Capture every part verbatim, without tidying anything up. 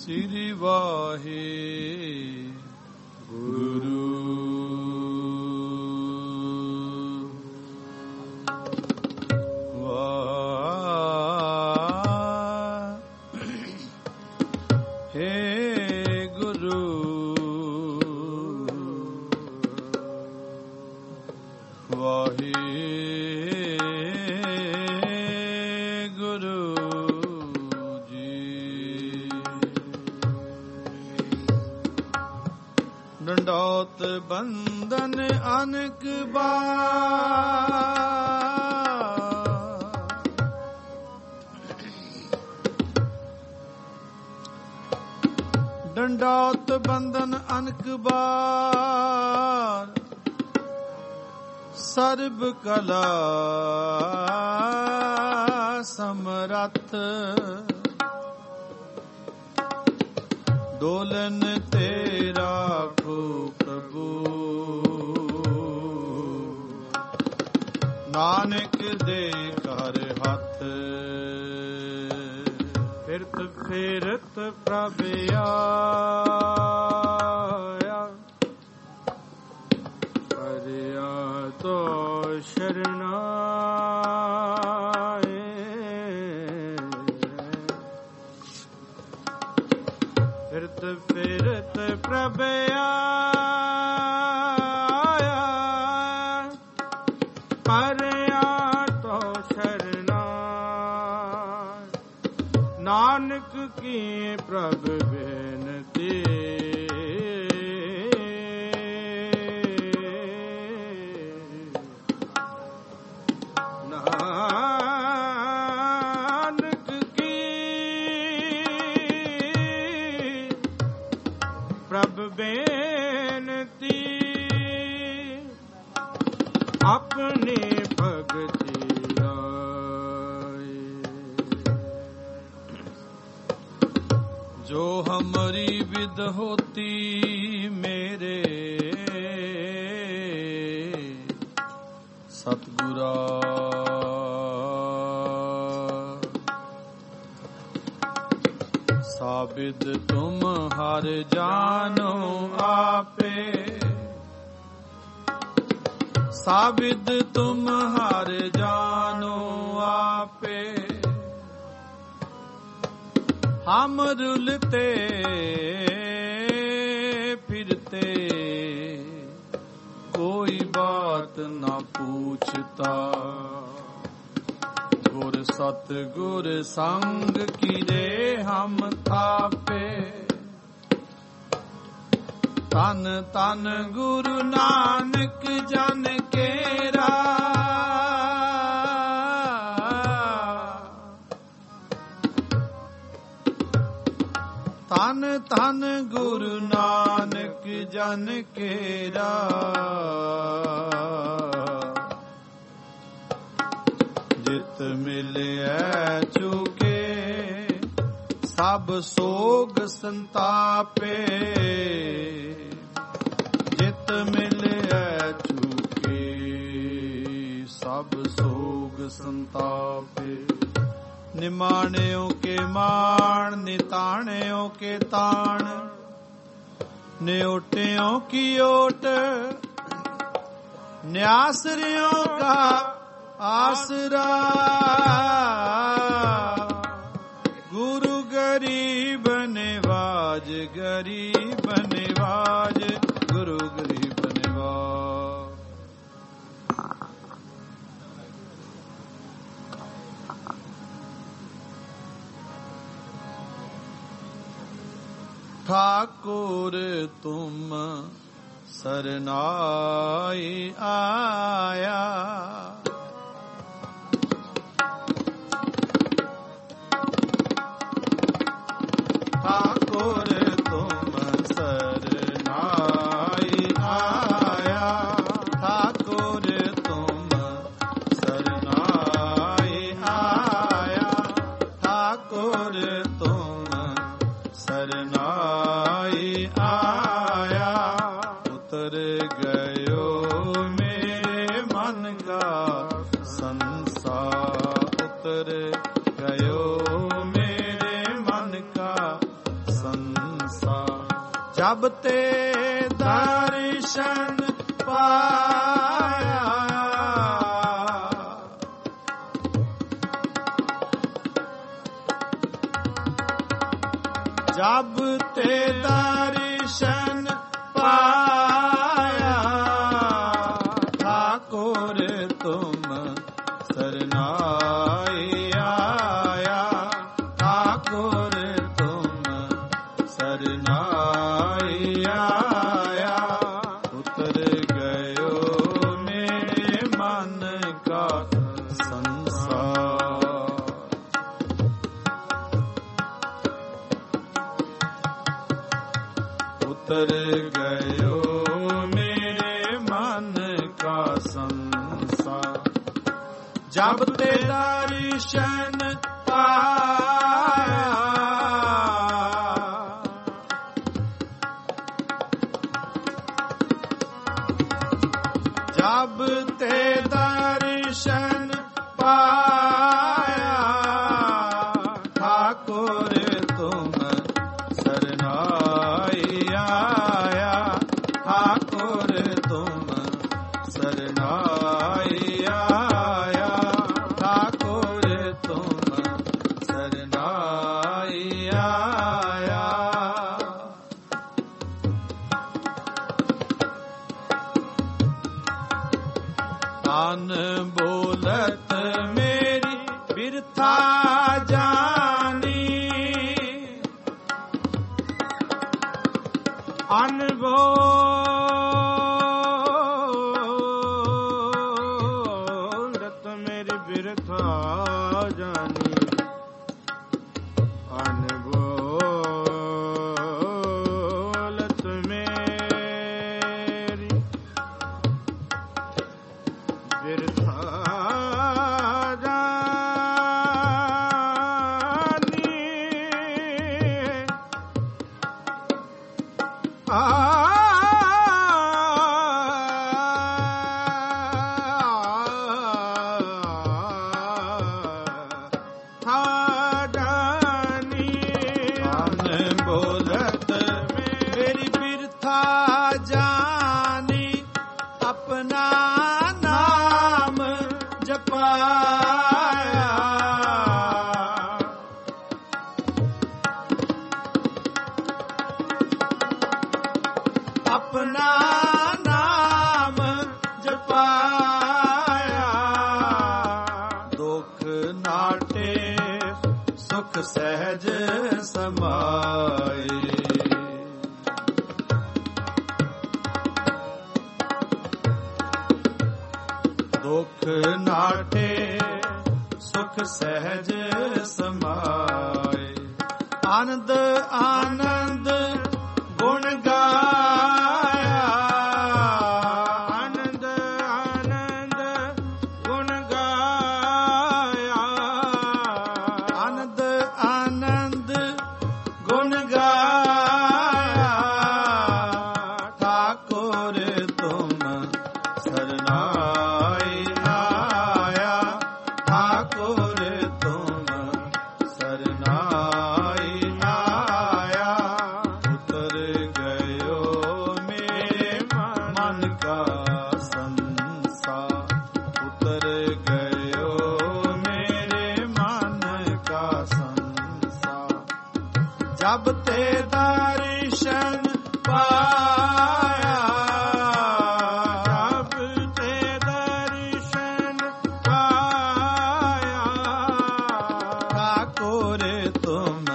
ਸ੍ਰੀ ਵਾਹਿਗੁਰੂ। ਡੰਡੋਤ ਬੰਧਨ ਅਨਕ ਬਾਰ, ਡੰਡੋਤ ਬੰਧਨ ਅਨਕ ਬਾਰ, ਸਰਬ ਕਲਾ ਸਮਰੱਥ, ਡੋਲਨ ਤੇ ਰਾਖੋ ਪ੍ਰਭੂ, ਨਾਨਕ ਦੇ ਘਰ ਹੱਥ। ਫਿਰਤ ਫਿਰਤ ਪ੍ਰਭ ਆਇਆ, ਪਰਿਆ ਤੋ ਸ਼ਰਨਾਏ। ਫਿਰਤ ਫਿਰਤ ਪ੍ਰਭ ਆਇਆ, ਪਰਿਆ ਤੋ ਸ਼ਰਨਾਏ। ਨਾਨਕ ਕੀ ਪ੍ਰਭ ਬੇਨਤੀ, ਨਾਨਕ ਕੀ ਪ੍ਰਭ ਬੇਨਤੀ, ਆਪਣੇ ਭਗਤੀ ਆਏ। ਜੋ ਹਮਾਰੀ ਵਿਦ ਹੋਤੀ ਮੇਰੇ, ਸਤਿਗੁਰਾ ਸਾਬਿਦ ਤੁਮ ਹਰ ਜਾਨੋ ਆਪੇ, ਸਾਬਿਦ ਤੁਮ ਹਰ ਜਾਨੋ ਆਪੇ। ਹਮ ਰੁਲਤੇ ਫਿਰਤੇ, ਕੋਈ ਬਾਤ ਨਾ ਪੂਛਤਾ। ਗੁਰ ਸਤ ਗੁਰ ਸੰਗ ਕੀਰੇ ਹਮ ਥਾਪੇ, ਤਨ ਤਨ ਗੁਰੂ ਨਾਨਕ ਜਨ ਕੇਰਾ। ਤਨ ਤਨ ਗੁਰੂ ਨਾਨਕ ਜਨ ਕੇਰਾ। ਜਿਤ ਮਿਲਿਆ ਚੁਕੇ ਸਭ ਸੋਗ ਸੰਤਾਪੇ, ਜਿਤ ਮਿਲਿਆ ਚੁਕੇ ਸਭ ਸੋਗ ਸੰਤਾਪੇ। ਨਿਮਾਣਿਓ ਕੇ ਮਾਣ, ਨਿਤਾਣਿਓ ਕੇ ਤਾਣ, ਨਿਓਟਿਓ ਕੀ ਓਟ, ਨਿਆਸਰਿਓ ਕਾ ਆਸਰਾ। ਗੁਰੂ ਗਰੀਬ ਨਿਵਾਜ, ਗਰੀਬ ਨਿਵਾਜ, ਗੁਰੂ ਗਰੀਬ ਨਿਵਾਜ। ठाकुर तुम सरनाई आया, ठाकुर तुम सरनाई आया, ठाकुर तुम सरनाई आया, ठाकुर तुम सरनाई आया। उतर गयो मेरे मन का ਸੰਸਾਰ। ਜਬ ਤੇ ਦਰਸ਼ਨ ਪਾਇਆ, ਜਬ ਤੇ ਦਰਸ਼ਨ ਪਾਇਆ, ਠਾਕੁਰ ਤੁਮ ਸਰਨਾਈ ਆਇਆ, ਠਾਕੁਰ ਤੁਮ ਸਰਨਾਈ ਆਇਆ। ਉਤਰ ਗਇਓ ਮੇਰੇ ਮਨ ਕਾ ਸੰਸਾਰ। ਉਤਰ ਗਇਓ ਮੇਰੇ ਮਨ ਕਾ ਸੰਸਾਰ। ਜਬ ਤੇ ਦਰਸ਼ਨ ਪਾਇਆ, ਜਬ ਤੇ ਦਰਸ਼ਨ ਪਾਇਆ, ਠਾਕੁਰ ਤੁਮ ਸਰਨਾਈ ਆਇਆ, ਠਾਕੁਰ ਤੁਮ ਸਰਨਾਈ ਆਇਆ, ਠਾਕੁਰ ਤੁਮ ਸਰਨਾਈ ਆਇਆ। ਤਨ ਬੋਲਤ ਮੇਰੀ ਬਿਰਥਾ ਜਾਨੀ, ਅਨਬੋਲਤ ਮੇਰੀ ਬਿਰਥਾ ਜਾਨੀ, ਅਨਬੋਲਤ ਮੇਰੀ ਬਿਰਥਾ ਜਾਨੀ, ਆ ਬੋਲਤ ਮੇਰੀ ਬਿਰਥਾ ਜਾਨੀ, ਆਪਣਾ ਨਾਮ ਜਪਾਇਆ, ਆਪਣਾ ਨਾਮ ਜਪਾਇਆ। ਦੁਖ ਨਾਟੇ ਸੁਖ ਸਹਿਜ ਸਮਾਏ, ਦੁਖ ਨਾਟੇ ਸੁਖ ਸਹਿਜ ਸਮਾਏ। ਆਨੰਦ ਆਨੰਦ ਗੁਣ ਗਾਇਆ, ਆਨੰਦ ਆਨੰਦ ਗੁਣ ਗਾਇਆ, ਆਨੰਦ ਆਨੰਦ ਗੁਣ ਗਾਇਆ। ਠਾਕੁਰ ਤੁਮ ਸਰਨਾਈ ਆਇਆ, ਠਾਕੁਰ ਤੁਮ ਸਰਨਾਈ ਆਇਆ। ਉਤਰ ਗਇਓ ਮੇਰੇ ਮਨ ਕਾ ਸੰਸਾਰ, ਉਤਰ ਗਇਓ ਮੇਰੇ ਮਨ ਕਾ ਸੰਸਾਰ। ਜਬ ਤੇ ਦਰਸ਼ਨ ਪਾਇਆ, ਜਬ ਤੇ ਦਰਸ਼ਨ ਪਾਇਆ, ਠਾਕੁਰ ਤੁਮ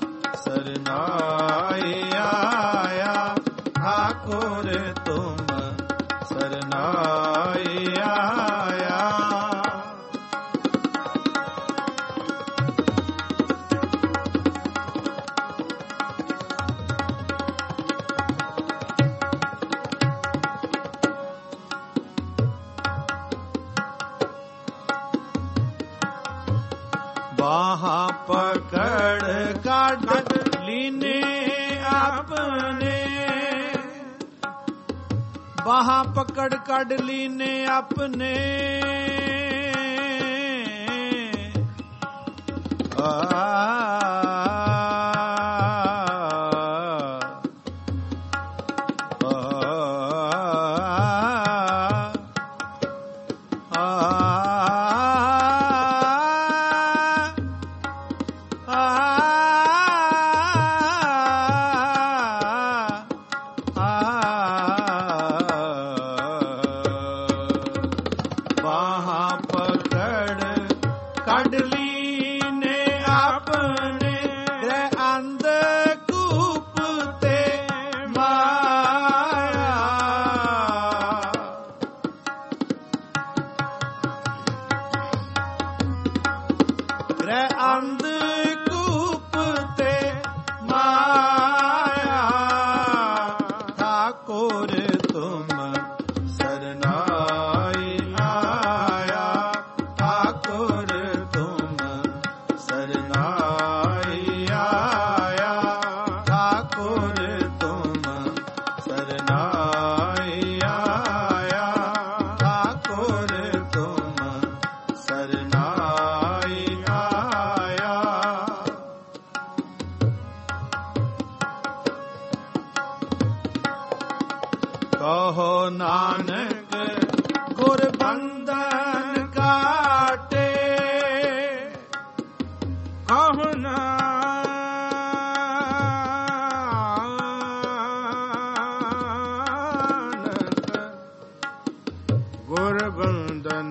ਸਰਨਾਈ ਆਇਆ, ਠਾਕੁਰ ਤੁਮ ਸਰਨਾਈ ਆਇਆ। ਬਾਹਾਂ ਪਕੜ ਕੱਢ ਲੀਨੇ ਆਪਣੇ, ਬਾਹਾਂ ਪਕੜ ਕੱਢ ਲੀਨੇ ਆਪਣੇ, ਆ ਕਹੋ ਨਾਨਕ ਗੁਰ ਬੰਧਨ ਕਾਟੇ, ਕਹੋ ਨਾਨਕ ਗੁਰ ਬੰਧਨ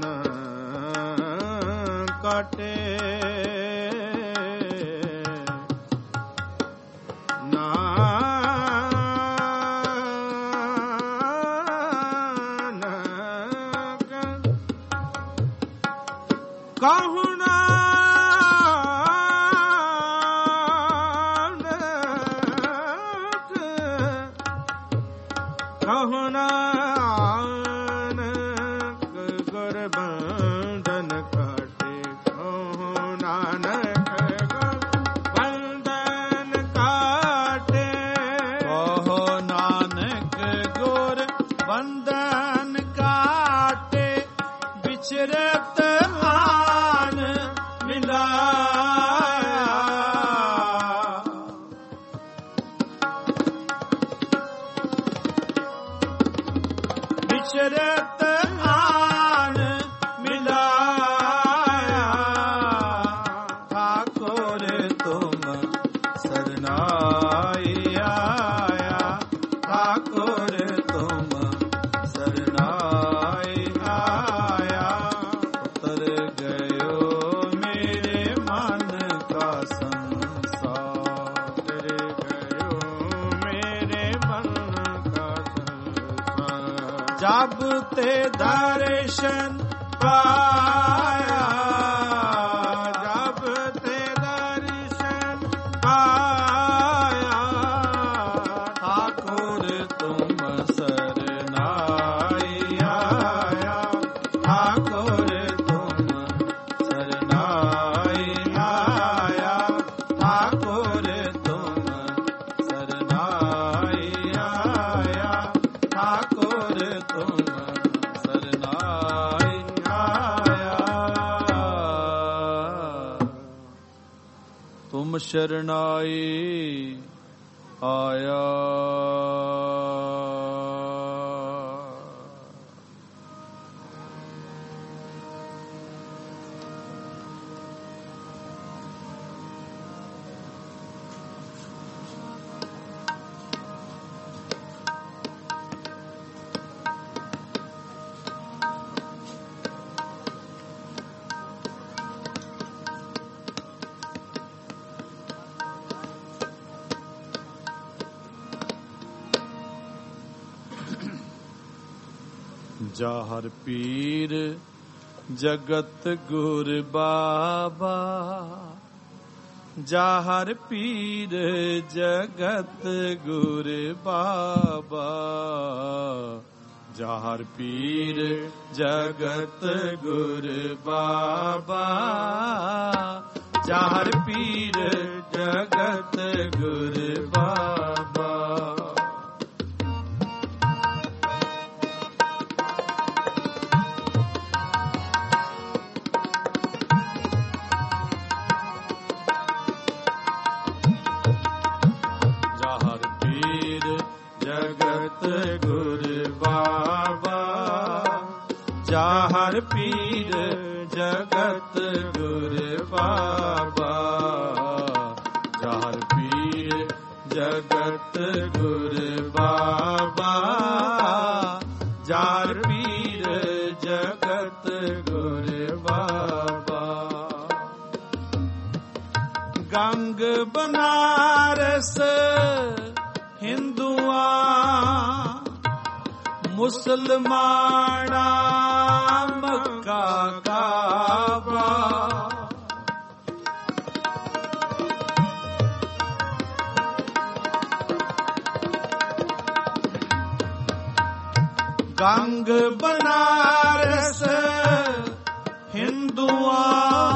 ਕਾਟੇ। ਕਹੋ ਨਾਨਕ ਕਹੋ ਨਾਨਕ ਗੁਰ ਬੰਧਨ ਕਾਟੇ, ਕਹੋ ਨਾਨਕ ਗੁਰ ਬੰਧਨ ਕਾਟੇ, ਕਹੋ ਨਾਨਕ ਗੁਰ ਬੰਧਨ ਕਾਟੇ। ਵਿਚਰਤ ਵਿਚਰਤ ਆਨ ਮਿਲਾਇਆ, ਠਾਕੁਰ ਤੁਮ ਸਰਨਾਈ ਆਇਆ, ਠਾਕੁਰ ਤੁਮ ਸਰਨਾਈ ਆਇਆ। ਉਤਰ ਗਇਓ ਮੇਰੇ ਮਨ ਕਾ ਸੰਸਾਰ, ਉਤਰ ਗਇਓ ਮੇਰੇ ਮਨ ਕਾ ਸੰਸਾਰ। ਜਬ ਤੇ ਦਰਸ਼ਨ ਪਾਇਆ, ਜਬ ਤੇ ਦਰਸ਼ਨ ਪਾਇਆ, ਠਾਕੁਰ ਤੁਮ ਸਰਨਾਈ ਆਇਆ, ਠਾਕੁਰ ਤੁਮ ਸਰਨਾਈ ਆਇਆ, ਠਾਕੁਰ ਤੁਮ ਸਰਨਾਈ ਆਇਆ, ਠਾਕੁਰ ਤੁਮ ਸਰਨਾਈ ਆਇਆ। ਤੁਮ ਸ਼ਰਨਾਈ ਆਇਆ। ਜਾਹਰ ਪੀਰ ਜਗਤ ਗੁਰ ਬਾਬਾ, ਜਾਹਰ ਪੀਰ ਜਗਤ ਗੁਰ ਬਾਬਾ, ਜਾਹਰ ਪੀਰ ਜਗਤ ਗੁਰ ਬਾਬਾ, ਜਾਹਰ ਪੀਰ ਜਗਤ ਗੁਰ ਬਾਬਾ। ਜਾਹਰ ਪੀਰ ਜਗਤ ਗੁਰ ਬਾਬਾ, ਜਾਹਰ ਪੀਰ ਜਗਤ ਗੁਰ ਬਾਬਾ, ਜਾਹਰ ਪੀਰ ਜਗਤ ਗੁਰ ਬਾਬਾ। ਗੰਗ ਬਨਾਰਸ ਹਿੰਦੂਆਂ, ਮੁਸਲਮਾਨਾ ਮੱਕਾ ਕਾਬਾ, ਗੰਗ ਬਨਾਰਸ ਹਿੰਦੂਆਂ,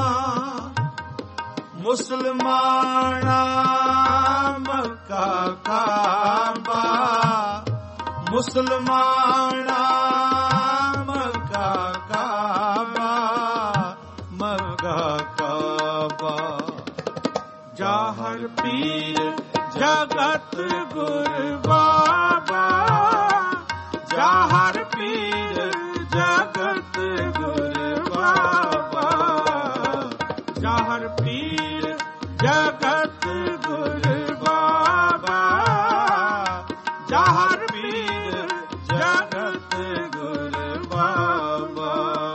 ਮੁਸਲਮਾਨਾ ਮੱਕਾ ਕਾਬਾ, ਮੁਸਲਮਾਨਾ ਮੱਕਾ ਕਾਬਾ, ਮੱਕਾ ਕਾਬਾ। ਜਾਹਰ ਪੀਰ ਜਗਤ ਗੁਰ ਬਾਬਾ, ਜਾਹਰ ਪੀਰ ਜਗਤ ਗੁਰ ਬਾਬਾ, ਜਾਹਰ ਪੀਰ ਜਗਤ ਗੁਰ ਬਾਬਾ, ਜਾਹਰ ਪੀਰ ਜਗਤ ਗੁਰ ਬਾਬਾ।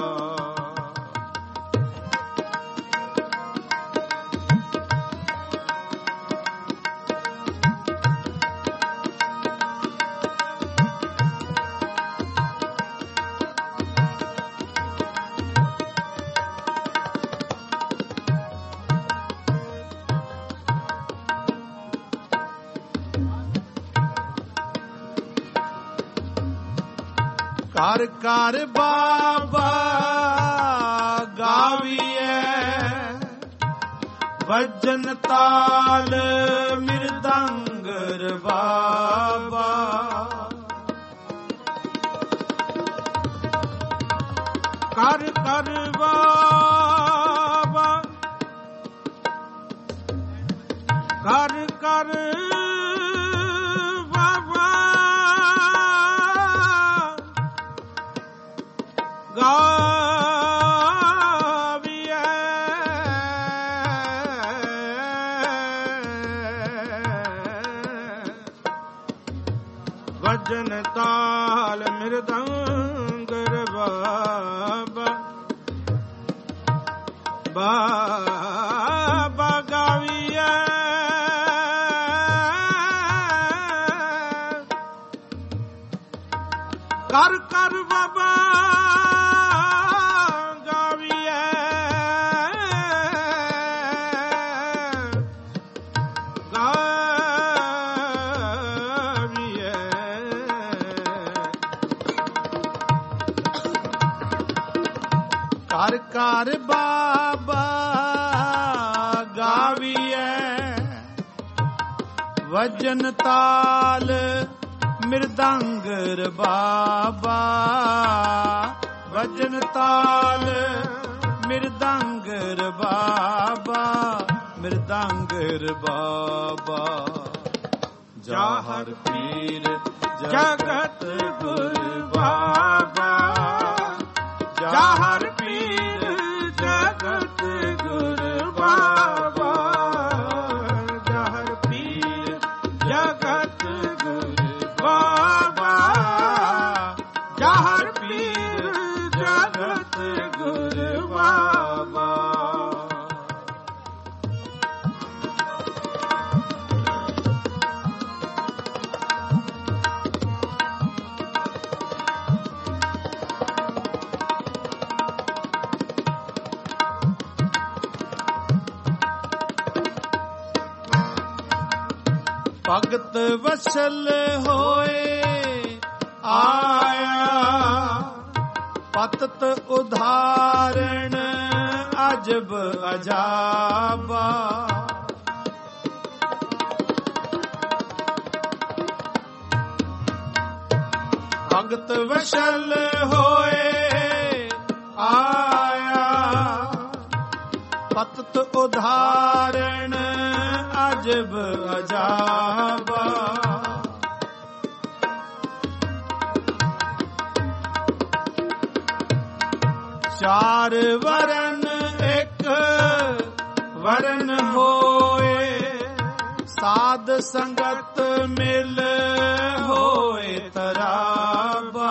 ਘਰ ਘਰ ਬਾਬਾ ਗਾਵੀਐ, ਵਜਨ ਤਾਲ ਮਿਰਦੰਗਰ ਬਾਬਾ। ਘਰ ਘਰ ਬਾਬਾ, ਘਰ ਘਰ ਵਜਨ ਤਾਲ ਮਿਰਦੰਗਰ ਬਾਬਾ, ਬਾਬਾ ਗਾਵੀਐ। ਕਰ ਕਰ ਬਾਬਾ ਗਾਵੀਐ, ਘਰ ਘਰ ਬਾਬਾ ਗਾਵੀਐ, ਵਜਨ ਤਾਲ ਮਿਰਦੰਗਰ ਬਾਬਾ, ਵਜਨ ਤਾਲ ਮਿਰਦੰਗਰ ਬਾਬਾ, ਮਿਰਦੰਗਰ ਬਾਬਾ। ਜਾਹਰ ਪੀਰ ਜਗਤ ਗੁਰ ਬਾਬਾ, ਜਾਹਰ ਪੀਰ ਜਗਤ ਗੁਰ ਬਾਬਾ, ਜਾਹਰ ਪੀਰ ਜਗਤ ਗੁਰ ਬਾਬਾ, ਜਾਹਰ ਪੀਰ ਜਗਤ ਗੁਰ ਬਾਬਾ। ਭਗਤ ਵਸਲ ਹੋਏ ਆਇਆ, ਪਤਤ ਉਧਾਰਣ ਅਜਬ ਅਜਾਬਾ। ਭਗਤ ਵਸਲ ਹੋਏ ਆਇਆ, ਪਤਤ ਉਧਾਰਣ ਅਜਬ ਅਜਾਬਾ। ਚਾਰ ਵਰਨ ਇੱਕ ਵਰਨ ਹੋਏ, ਸਾਧ ਸੰਗਤ ਮਿਲ ਹੋਏ ਤਰਾਬਾ।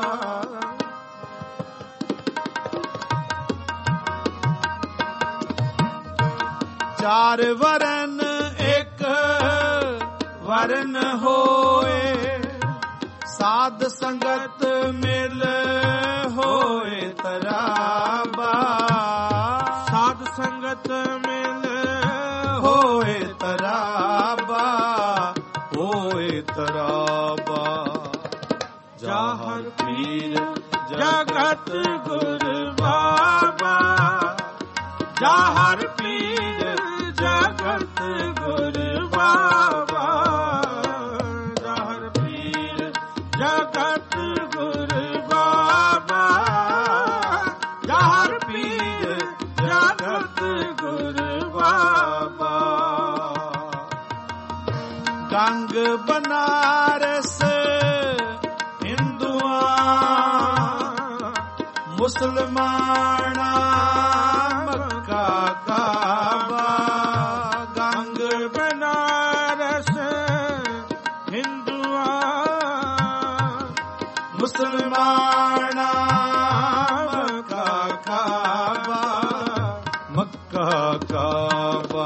ਚਾਰ ਵਰਨ ਇੱਕ ਵਰਨ ਹੋਏ, ਸਾਧ ਸੰਗਤ ਮਿਲ ਹੋਏ ਤਰਾਬਾ। ਸਾਧ ਸੰਗਤ ਮਿਲ ਹੋਏ ਤਰਾਬਾ, ਹੋਏ ਤਰਾਬਾ। ਜਾਹਰ ਪੀਰ ਜਗਤ ਗੁਰ ਬਾਬਾ, ਜਾਹਰ ਪੀਰ ਜਗਤ ਗੁਰ ਬਾਬਾ, ਜਾਹਰ ਪੀਰ ਜਗਤ ਗੁਰ ਬਾਬਾ, ਜਾਹਰ ਪੀਰ ਜਗਤ ਗੁਰ ਬਾਬਾ। ਗੰਗ ਬਨਾਰਸ ਹਿੰਦੂਆਂ ਮੁਸਲਮਾਨਾ ਮੱਕਾ ਕਾਬਾ ਗੰਗ ਬਨਾਰਸ ਹਿੰਦੂਆ ਮੁਸਲਮਾਨਾ ਮੱਕਾ ਕਾਬਾ ਮੱਕਾ ਕਾਬਾ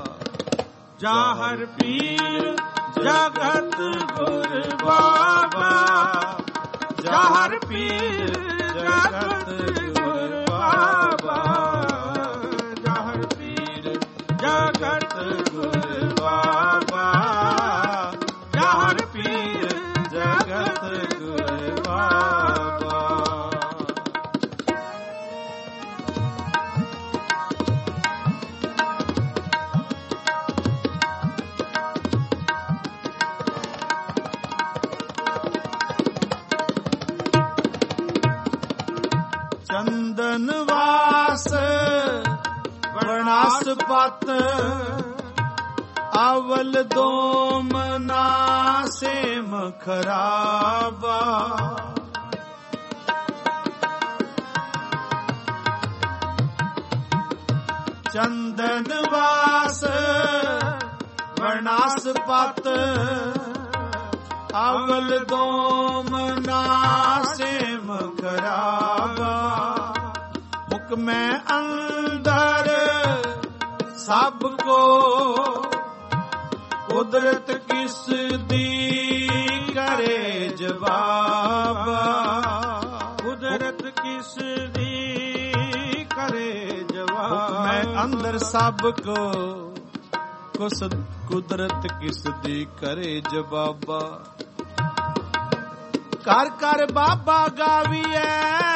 ਜਾਹਰ ਪੀਰ ਜਗਤ ਗੁਰ ਬਾਬਾ ਜਾਹਰ ਪੀਰ ਜਗਤ ਗੁਰ ਬਾਬਾ ਜਾਹਰ ਪੀਰ ਜਗਤ ਗੁਰ ਬਾਬਾ ਜਾਹਰ ਪੀਰ ਜਗਤ ਗੁਰ ਬਾਬਾ ਚੰਦਨ ਵਾਸ ਬਨਾਸਪਤ ਅਵਲ ਦੋਮਨਾ ਸੇਮ ਖਰਾਬਾ ਚੰਦਨ ਵਾਸ ਬਨਾਸਪਤ ਅਵਲ ਦੋਮਨਾ ਸੇਮ ਖਰਾਬਾ ਮੈਂ ਅੰਦਰ ਸਭ ਕੋ ਕੁਦਰਤ ਕਿਸ ਦੀ ਕਰੇ ਜਵਾਬ ਕੁਦਰਤ ਕਿਸ ਦੀ ਕਰੇ ਜਵਾਬ ਮੈਂ ਅੰਦਰ ਸਭ ਕੋ ਕੁਸ ਕੁਦਰਤ ਕਿਸ ਦੀ ਕਰੇ ਜਵਾਬਾ ਕਰ ਕਰ ਬਾਬਾ ਗਾਵੀਐ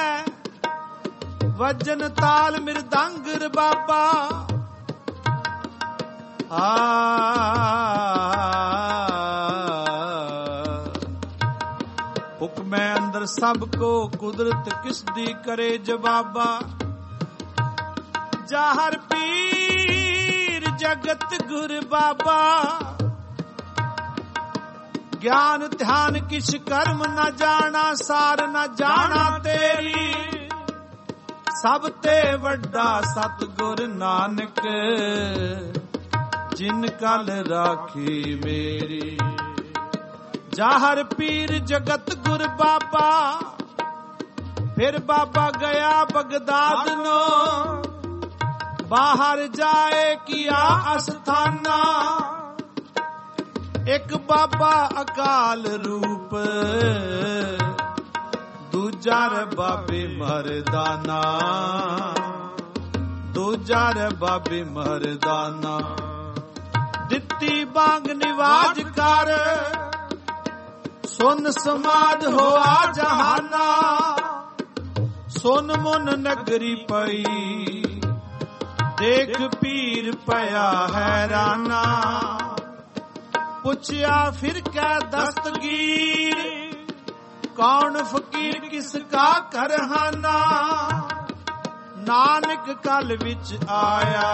ਵਜਨ ਤਾਲ ਮਿਰਦੰਗ ਰਬਾਬਾ ਆ ਹੁਕਮੈ ਅੰਦਰ ਸਭ ਕੋ ਕੁਦਰਤ ਕਿਸ ਦੀ ਕਰੇ ਜਵਾਬਾ ਜਾਹਰ ਪੀਰ ਜਗਤ ਗੁਰ ਬਾਬਾ ਗਿਆਨ ਧਿਆਨ ਕਿਛ ਕਰਮ ਨਾ ਜਾਣਾ ਸਾਰ ਨਾ ਜਾਣਾ ਤੇਰੀ ਸਭ ਤੇ ਵੱਡਾ ਸਤਿਗੁਰ ਨਾਨਕ ਜਿਨ ਕਲ ਰਾਖੀ ਮੇਰੀ ਜਾਹਰ ਪੀਰ ਜਗਤ ਗੁਰ ਬਾਬਾ ਫਿਰ ਬਾਬਾ ਗਿਆ ਬਗਦਾਦ ਨੋ ਬਾਹਰ ਜਾਏ ਕੀਆ ਅਸਥਾਨਾ ਇੱਕ ਬਾਬਾ ਅਕਾਲ ਰੂਪ ਦੂਜਾ ਬਾਬੇ ਮਰਦਾਨਾ ਦੂਜਾ ਬਾਬੇ ਮਰਦਾਨਾ ਦਿੱਤੀ ਬਾਂਗ ਨਿਵਾਜ ਕਰ ਸੁਨ ਸਮਾਦ ਹੋਆ ਜਹਾਨਾ ਸੁਨ ਮੁਨ ਨਗਰੀ ਪਈ ਦੇਖ ਪੀਰ ਪਿਆ ਹੈਰਾਨਾ ਪੁੱਛਿਆ ਫਿਰ ਕੈ ਦਸਤਗੀਰ ਕੌਣ ਫਕੀਰ ਕਿਸ ਕਾ ਕਰਹਾਨਾ ਨਾਨਕ ਕਲ ਵਿੱਚ ਆਇਆ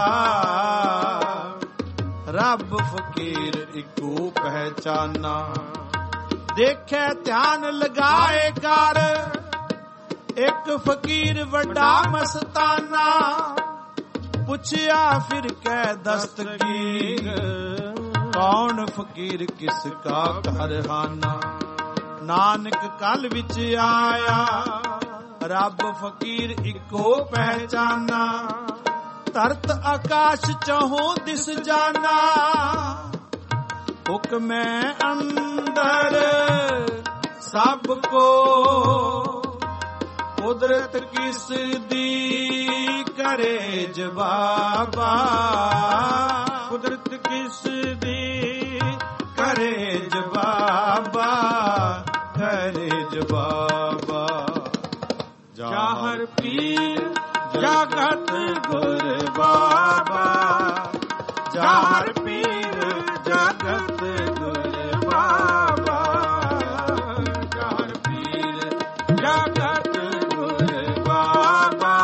ਰੱਬ ਫਕੀਰ ਇੱਕੋ ਪਹਿਚਾਨਾ ਦੇਖੇ ਧਿਆਨ ਲਗਾਏ ਕਰ ਇੱਕ ਫਕੀਰ ਵੱਡਾ ਮਸਤਾਨਾ ਪੁੱਛਿਆ ਫਿਰ ਕੈ ਦਸਤਗੀਰ ਕੌਣ ਫਕੀਰ ਕਿਸ ਕਾ ਕਰਹਾਨਾ ਨਾਨਕ ਕਲ ਵਿੱਚ ਆਇਆ ਰੱਬ ਫਕੀਰ ਇੱਕੋ ਪਹਿਚਾਨਾ ਧਰਤ ਆਕਾਸ਼ ਚਹੋਂ ਦਿਸ ਜਾਣਾ ਹੁਕਮੈ ਅੰਦਰ ਸਭ ਕੋ ਕੁਦਰਤ ਕਿਸ ਦੀ ਕਰੇ ਜਵਾਬਾ ਕੁਦਰਤ ਕਿਸ ਦੀ ਕਰੇ ਜਵਾਬਾ ਕਰੇ ਜਵਾਬਾ ਜਾਹਰ ਪੀਰ ਜਗਤ ਗੁਰ ਬਾਬਾ ਜਾਹਰ ਪੀਰ ਜਗਤ ਗੁਰ ਬਾਬਾ ਜਾਹਰ ਪੀਰ ਜਗਤ ਗੁਰ ਬਾਬਾ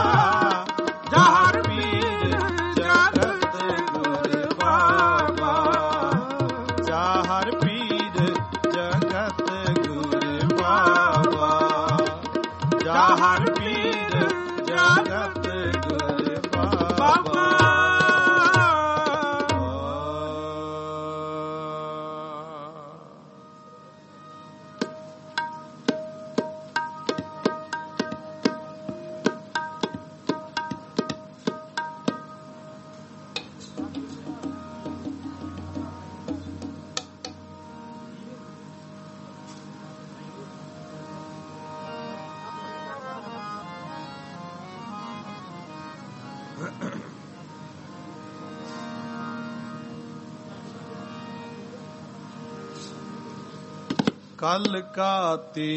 ਜਾਹਰ ਪੀਰ ਜਗਤ ਗੁਰ ਬਾਬਾ ਜਾਹਰ ਪੀਰ ਜਗਤ ਗੁਰ ਬਾਬਾ कल काते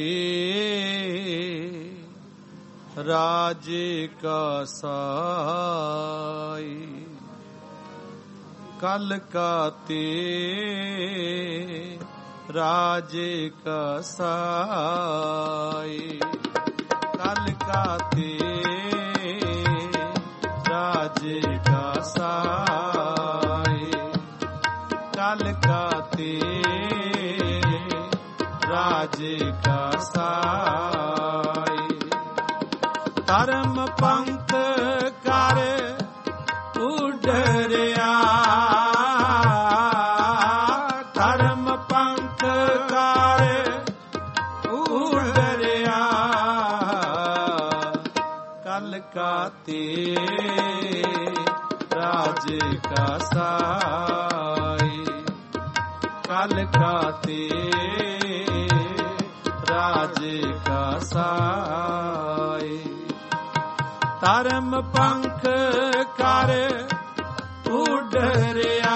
राजे का साई, कल काते राजे का साई, कल काते राजे का साई, कल काते राजे का साई। धर्म पंथ कर उडरिया, धर्म पंथ कर उडरिया, कल काते राजे का साई, कल काते राजे का साई। धर्म पंख कर उडरिया,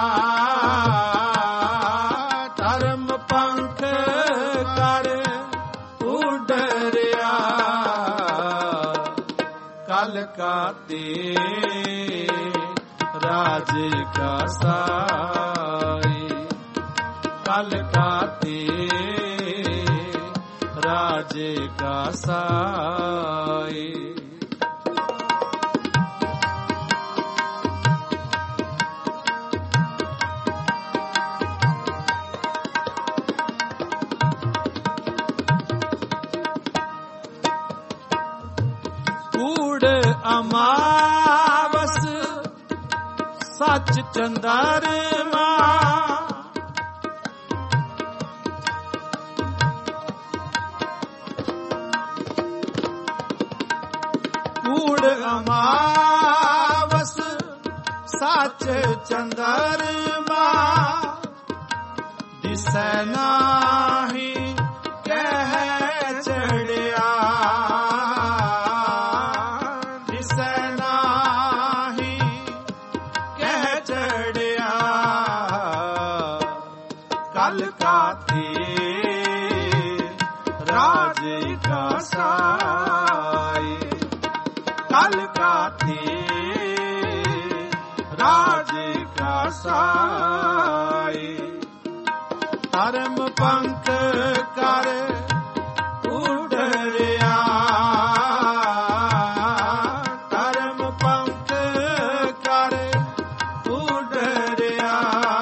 धर्म पंख कर उडरिया, कल काते राजे का साई, कल काते राजे का साई। कूड़ अमावस सच चंद्रमा, कूड़ अमावस सच चंद्रमा, दिसै नाहि कह चढ़िया, दिसै नाहि कह चढ़िया, कल काते राजे का साई, कल काते राजे का साई। धर्म पंख कर उडरिया, धर्म पंख कर उडरिया,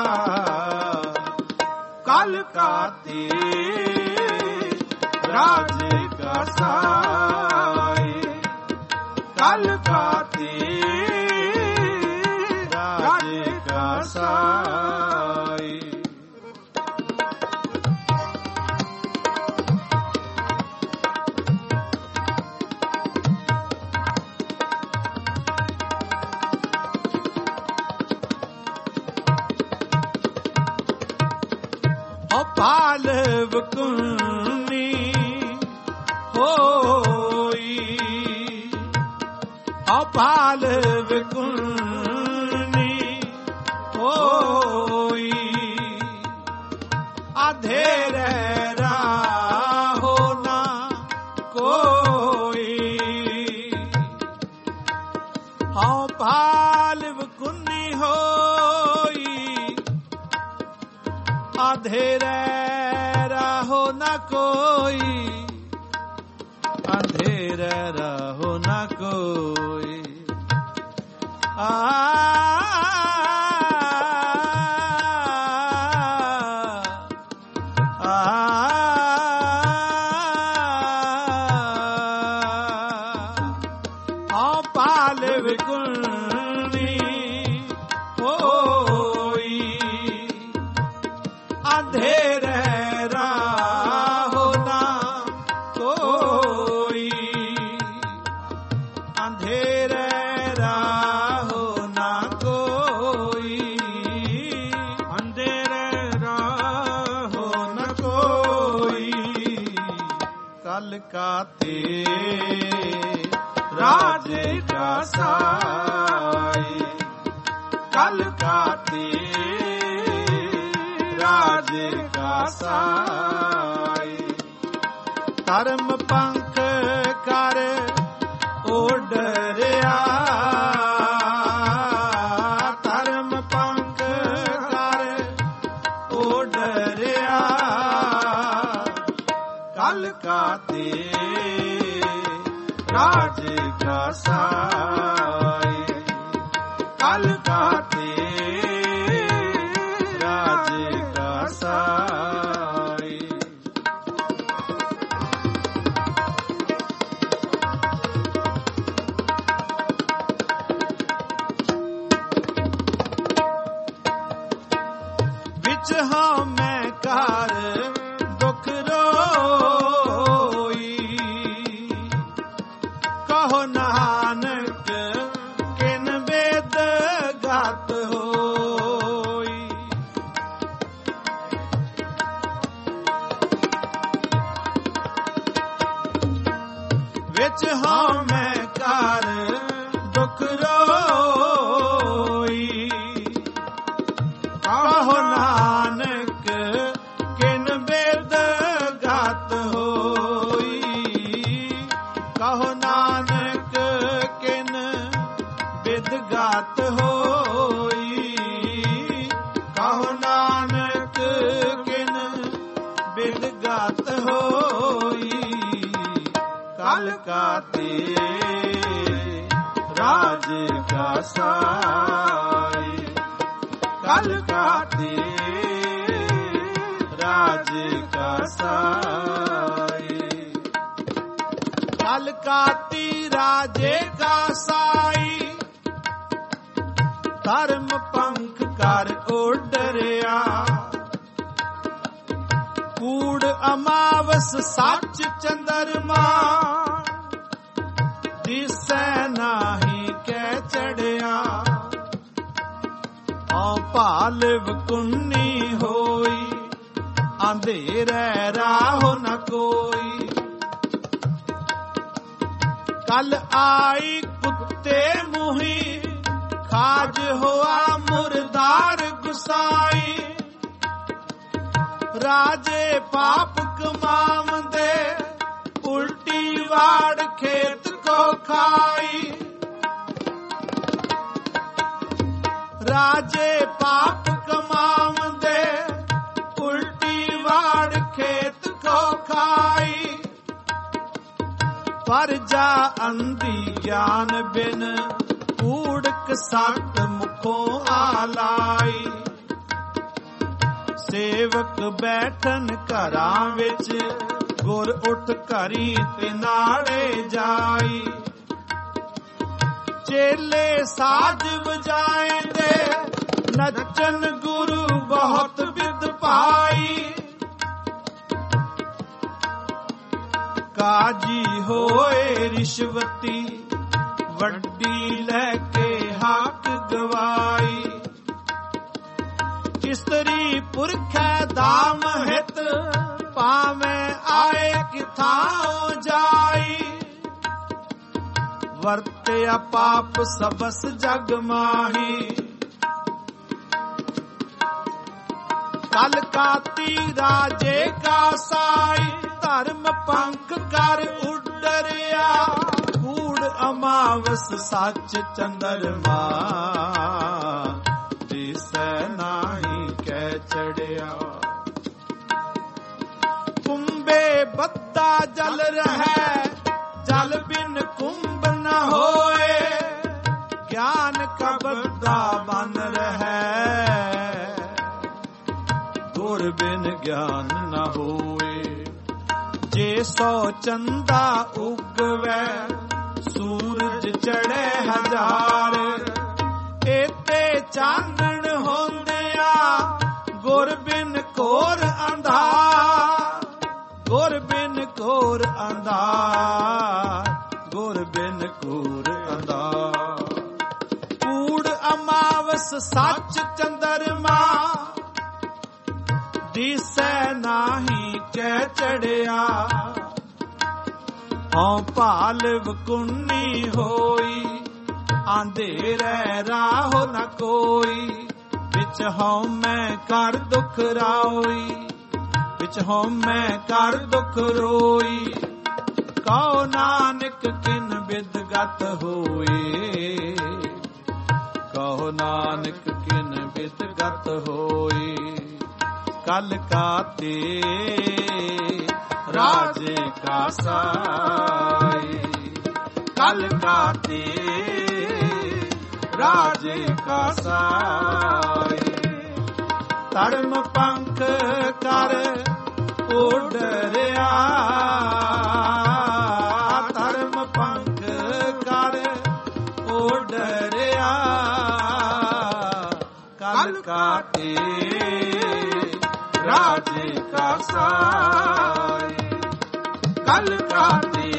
कल काते राजे का साई, कल काते राजे का साई। पालव कुन्नी होई, अपालव कुन्नी होई, अधेरे राहो ना कोई, अपालव कुन्नी होई, अधेरे राहो न कोई, अंधेरे राहो न कोई। आ पालव कुन्नी होई, अंधेरे राहो ना कोई, अंधेरे राहो ना कोई, अंधेरे राहो न कोई, कल काते राजे का साई, कल काते राज ਕਾ ਸਾਈ। ਧਰਮ ਪੰਖ ਕਰ ਉਡਰਿਆ, ਧਰਮ ਪੰਖ ਕਰ ਉਡਰਿਆ, ਕਲ ਕਾਤੇ ਰਾਜ ਕਾ ਸਾਈ। ਕਲ ਕਾਤੇ ਰਾਜ ਕਾ ਸਾਈ। ਵਿੱਚ ਹਾਂ ਮੈਂ ਘਰ ਦੁਖ ਰੋਈ, ਕਹੋ ਨਾਨਕ ਕਿਨ ਵੇਦ ਗਾਤ ਹੋਈ। ਵਿੱਚ ਹਾਂ ਮੈਂ ਘਰ ਦੁਖ ਰੋਈ, ਕਹੋ ਨਾਨਕ ਕਿਨ ਵੇਦ ਗਾਤ ਹੋਈ। ਕਹੋ ਨਾਨਕ ਕਿਨ ਵੇਦ ਗਾਤ ਹੋਈ। ਕਹੋ ਨਾਨਕ ਕਿਨ ਵੇਦ ਗਾਤ ਹੋਈ। ਕਲ ਕਾਤੇ ਰਾਜ ਕਾ ਸਾਈ। ਕਲ ਕਾਤੇ ਰਾਜ ਕਾ ਸਾਈ। ਕਲ ਕਾਤੀ ਰਾਜੇ ਕਾ ਸਾਈ। ਧਰਮ ਪੰਖ ਕਰ ਉਡਰਿਆ, ਕੂੜ ਅਮਾਵਸ ਸੱਚ ਚੰਦਰਮਾ, ਦਿਸੈ ਨਾਹੀ ਕਹਿ ਚੜਿਆ। ਔ ਭਾਲਵ ਕੁੰਨੀ ਹੋਈ, ਅੰਧੇਰੇ ਰਾਹ ਨ ਕੋਈ। ਕਲ ਆਈ ਕੁੱਤੇ ਮੂਹੀ, ਖਾਜ ਹੋਆ ਮੁਰਦਾਰ ਗੁਸਾਈ। ਰਾਜੇ ਪਾਪ ਕਮਾਵੰਦੇ, ਉਲਟੀ ਵਾੜ ਖੇਤ ਕੋ ਖਾਈ। ਰਾਜੇ ਪਾਪ ਕਮਾਵੰਦੇ, ਉਲਟੀ ਵਾੜ ਖੇਤ ਕੋ ਖਾਈ। ਪਰਜਾ ਅੰਧੀ ਗਿਆਨ ਬਿਨ, ਊੜਕ ਸੱਤ ਮੁਖੋਂ ਆਲਾਈ। ਸੇਵਕ ਬੈਠਨ ਘਰਾਂ ਵਿੱਚ, ਗੁਰ ਉੱਠ ਘਰੀ ਤੇ ਨਾਲੇ ਜਾਈ। ਚੇਲੇ ਸਾਜ ਵਜਾਏਂਦੇ, ਨੱਚਨ ਗੁਰੂ ਬਹੁਤ ਵਿਦ ਭਾਈ। ਕਾਜੀ ਹੋਏ ਰਿਸ਼ਵਤੀ, ਵੱਡੀ ਲੈ ਕੇ ਹੱਕ ਗਵਾਈ। ਇਸਤਰੀ ਪੁਰਖੈ ਦਾਮ ਹਿਤ, ਭਾਵੇਂ ਆਏ ਕਿਥਾਂ ਜਾਈ। ਵਰਤਿਆ ਪਾਪ ਸਬਸ ਜਗ ਮਾਹੀ। ਕਲ ਕਾਤੀ ਰਾਜੇ ਕਾ ਸਾਈ। ਧਰਮ ਪੰਖ ਕਰ ਉਡਰਿਆ, ਕੂੜ ਅਮਾਵਸ ਸੱਚ ਚੰਦਰਮਾ, ਦਿਸੈ ਨਾਹੀ ਕਹਿ ਚੜਿਆ। ਕੁੰਭੇ ਬੱਦਾ ਜਲ ਰਹੈ, ਜਲ ਬਿਨ ਕੁੰਭ ਨ ਹੋਏ। ਗਿਆਨ ਕਾ ਬੱਦਾ ਬਨ ਰਹੈ, ਗੁਰ ਬਿਨ ਗਿਆਨ ਨ ਹੋਏ। ਜੇ ਸੋ ਚੰਦਾ ਉਗਵੈ, ਸੂਰਜ ਚੜ੍ਹੇ ਹਜ਼ਾਰ। ਏਤੇ ਚਾਨਣ ਹੁੰਦਿਆ, ਗੁਰ ਬਿਨ ਘੋਰ ਅੰਧਾਰ। ਗੁਰ ਬਿਨ ਘੋਰ ਅੰਧਾਰ, ਗੁਰ ਬਿਨ ਘੋਰ ਅੰਧਾਰ। ਕੂੜ ਅਮਾਵਸ ਸੱਚ ਚੰਦਰਮਾ, ਦਿਸੈ ਨਾਹੀ ਕਹਿ ਚੜਿਆ। ਹਉ ਭਾਲਵ ਕੁੰਨੀ ਹੋਈ, ਆਂਧੇਰੇ ਰਾਹ ਨ ਕੋਈ। ਵਿੱਚ ਹਉਮੈ ਕਰ ਦੁਖ ਰਾਓਈ, ਵਿੱਚ ਹਉਮੈ ਕਰ ਦੁਖ ਰੋਈ। ਕਉ ਨਾਨਕ ਕਿਨ ਬਿਦ ਗਤ ਹੋਏ, ਕਉ ਨਾਨਕ ਕਿਨ ਬਿਦ ਗਤ ਹੋਏ। ਕਲ ਕਾਤੇ ਰਾਜੇ ਕਾ ਸਾਈ, ਕਲ ਕਾਤੇ ਰਾਜੇ ਕਾ ਸਾਈ। ਧਰਮ ਪੰਖ ਕਰ ਉਡਰਿਆ, ਧਰਮ ਪੰਖ ਕਰ ਉਡਰਿਆ। ਕਲ ਕਾਤੇ ਰਾਜੇ ਕਾ ਸਾਈ, ਕਲ ਕਾਤੇ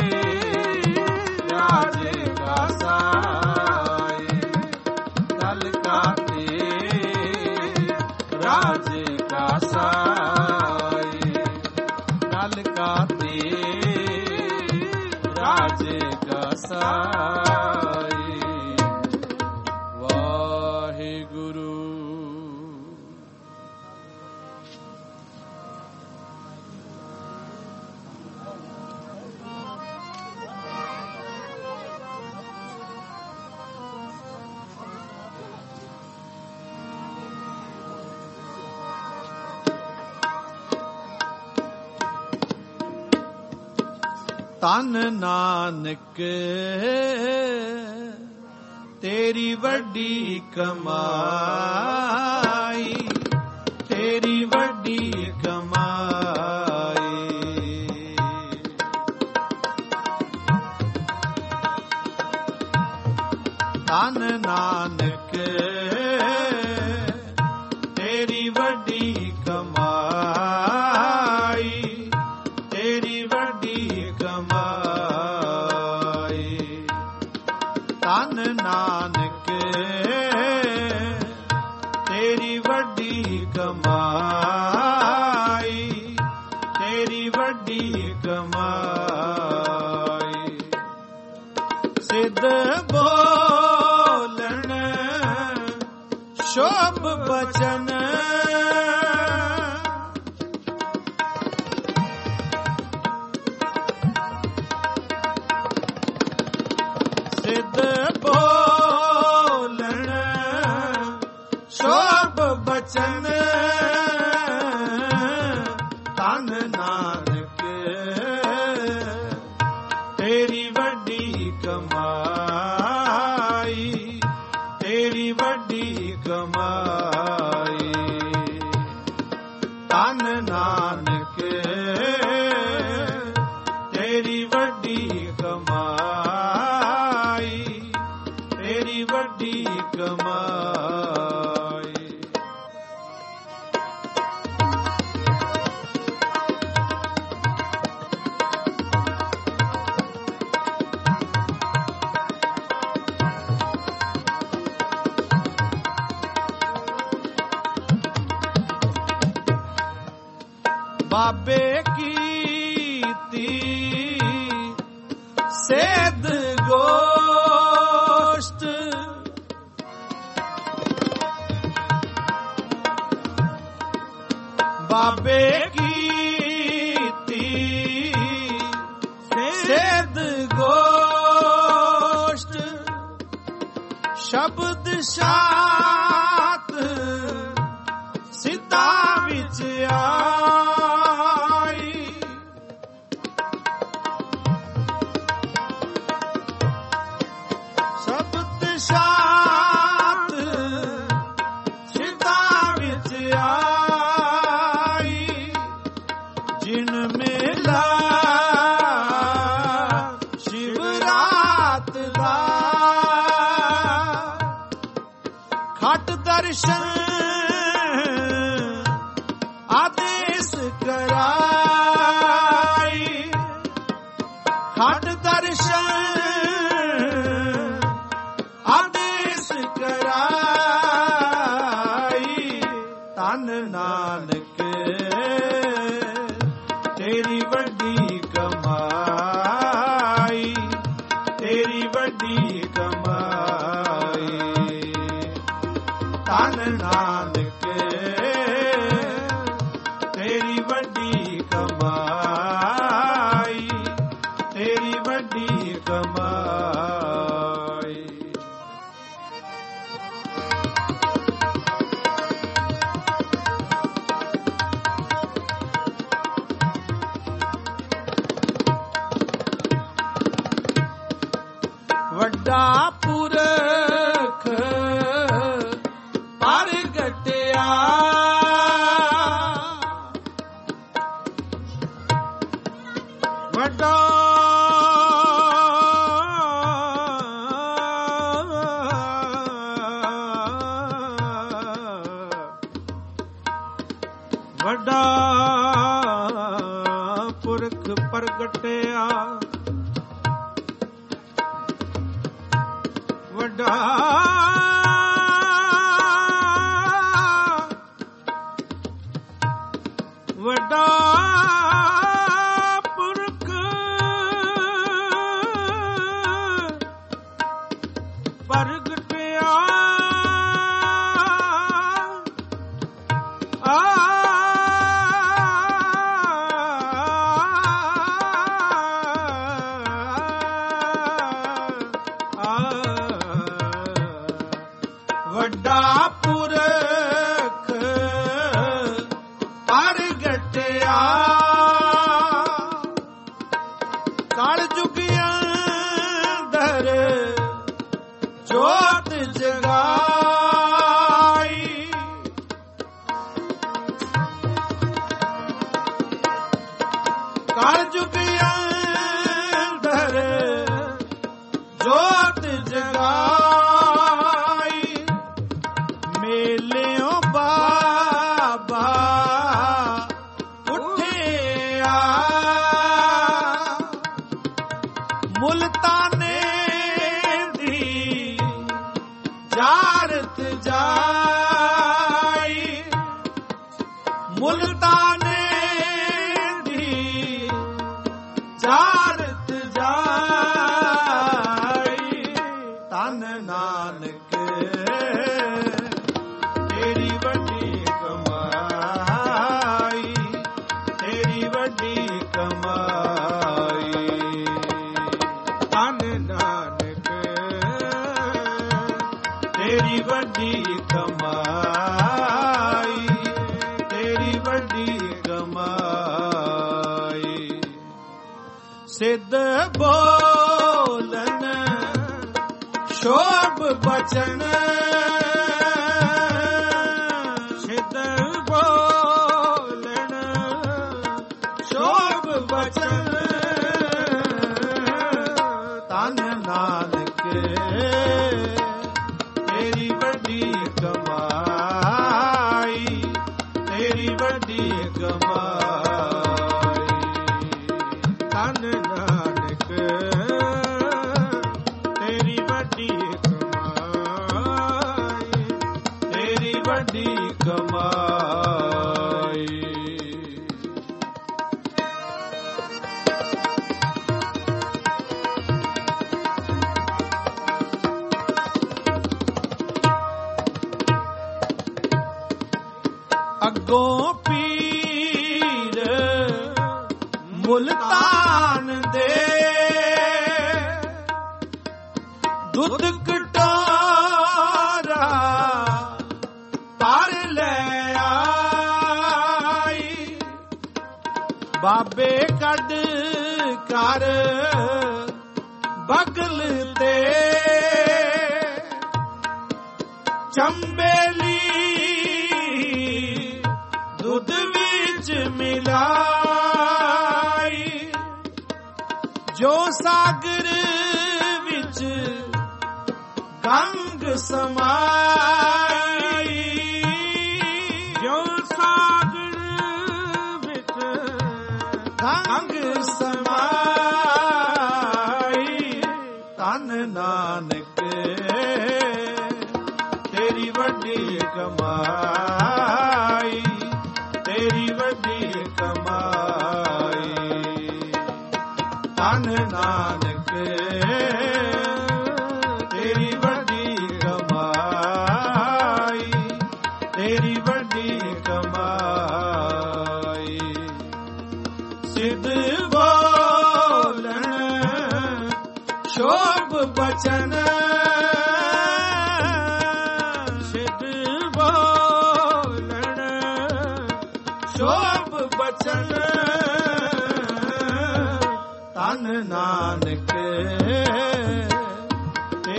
ਰਾਜੇ ਕਾ ਸਾਈ, ਕਲ ਕਾਤੇ ਰਾਜੇ ਕਾ ਸਾਈ, ਕਲ ਕਾਤੇ ਰਾਜੇ ਕਾ ਸਾਈ। ਵਾਹਿਗੁਰੂ। ਧਨ ਨਾਨਕ ਤੇਰੀ ਵੱਡੀ ਕਮਾਈ, ਤੇਰੀ ਵੱਡੀ ਕਮਾਈ। ਧਨ ਨਾਨਕ ਤੇਰੀ ਵੱਡੀ ਕਮਾਈ, ਤੇਰੀ ਵੱਡੀ ਕਮਾਈ। ਧਨ ਨਾਨਕ ਤੇਰੀ ਵੱਡੀ ਕਮਾਈ, ਤੇਰੀ ਵੱਡੀ ਕਮਾਈ। ਸਿੱਧ ਬੋਲਣ ਸ਼ੋਭ ਬਚਨ, ਸਿੱਧ ਬੋਲਣ ਸ਼ੋਭ ਬਚਨ। ਧਨ ਨਾਨਕ ਤੇਰੀ ਵੱਡੀ ਕਮਾਈ, ਤੇਰੀ ਵੱਡੀ ਕਮਾਈ। ਧਨ ਨਾਨਕ ਤੇਰੀ ਵੱਡੀ ਕਮਾਈ, ਤੇਰੀ ਵੱਡੀ ਕਮਾਈ। ਬਾਬੇ ਕੀਤੀ ਸੇਧ ਗੋਸ਼ਟ, ਬਾਬੇ ਕੀਤੀ ਸੇਧ ਗੋਸ਼ਟ। ਸ਼ਬਦ ਸ਼ਾਤ ਸਿੱਧਾ ਵਿੱਚ ਆਈ, ਸ਼ਬਦ ਸ਼ਾਤ ਸਿੱਧਾ ਵਿੱਚ ਆਈ। ਜਿਨ ਮੇਲਾ ਸ਼ਿਵਰਾਤ ਦਾ ਖਟ ਦਰਸ਼ਨ ਆਦੇਸ਼ ਕਰਾਈ, ਖਟ ਦਰਸ਼ਨ ਆਦੇਸ਼ ਕਰਾਈ। ਧਨ ਨਾਨਕ ਤੇਰੀ ਵੱਡੀ ਕਮਾਈ, ਤੇਰੀ ਵੱਡੀ ਕਮਾਈ। ਧਨ ਵੱਡਾ ਪੁਰਖ ਪ੍ਰਗਟਿਆ, ਵੱਡਾ ਵੱਡਾ ਪੁਰਖ ਪ੍ਰਗਟਿਆ, ਵੱਡਾ ਵੱਡਾ ਪੁਰਖ ਪ੍ਰਗਟਿਆ, ਆ ਵੱਡਾ ਪੁਰਖ ਪ੍ਰਗਟਿਆ, ਕਲਯੁਗ ਅੰਦਰ ਜੋਤ ਜਗਾਈ, ਕਲਯੁਗ ਅੰਦਰ ਜੋਤ ਜਗਾਈ, ਮੇਲਿਓ ਬਾਬਾ ਉੱਠਿਆ, ਮੁਲਤਾਨੇ ਦੀ ਜਾਰਤ ਜਾਈ, ਮੁਲਤਾਨੇ ਦੀ ਜਾਰਤ ਜਾਈ, ਧੰਨ ਨਾਨਕ ਤੇਰੀ ਵੱਡੀ ਕਮਾਈ, ਤੇਰੀ ਵੱਡੀ ਕਮਾਈ, ਧੰਨ ਨਾਨਕ ਤੇਰੀ ਵੱਡੀ ਕਮਾਈ, ਤੇਰੀ ਵੱਡੀ ਕਮਾਈ, ਸਿੱਧ ਬੋਲਨ ਸ਼ੋਭ ਬਚਨ, ਸਿੱਧ ਬੋਲਨ ਸ਼ੋਭ ਬਚਨ, ਧੰਨ ਨਾਨਕ ਤੇਰੀ ਵੱਡੀ ਕਮਾਈ, ਤੇਰੀ ਵੱਡੀ ਕਮਾਈ, ਧੰਨ ਨਾਨਕ ਤੇਰੀ ਵੱਡੀ ਕਮਾਈ, ਤੇਰੀ ਵੱਡੀ ਕਮਾਈ। ਅੱਗੋਂ ਪੀਰ ਮੁਲਤਾਨ ਦੇ ਦੁੱਧ ਕਟੋਰਾ ਭਰ ਲੈ ਆਈ, ਬਾਬੇ ਕੱਢ ਕਰ ਬਗਲ ਤੇ ਚੰਬੇਲੀ ਦੁੱਧ ਵਿੱਚ ਮਿਲਾਈ, ਜੋ ਸਾਗਰ ਵਿੱਚ ਗੰਗ ਸਮਾਈ, ਜੋ ਸਾਗਰ ਵਿੱਚ ਗੰਗ ਸਮਾਈ, ਧੰਨ ਨਾਨਕ ਤੇਰੀ ਵੱਡੀ ਕਮਾਈ, ਤੇਰੀ ਵੱਡੀ ਕਮਾਈ, ਧੰਨ ਨਾਨਕ ਤੇਰੀ ਵੱਡੀ ਕਮਾਈ, ਤੇਰੀ ਵੱਡੀ ਕਮਾਈ, ਸਿੱਧ ਬੋਲਣ ਸ਼ੋਭ ਬਚਨ, ਸਿੱਧ ਬੋਲਣ ਸ਼ੋਭ ਬਚਨ, ਧੰਨ ਨਾਨਕ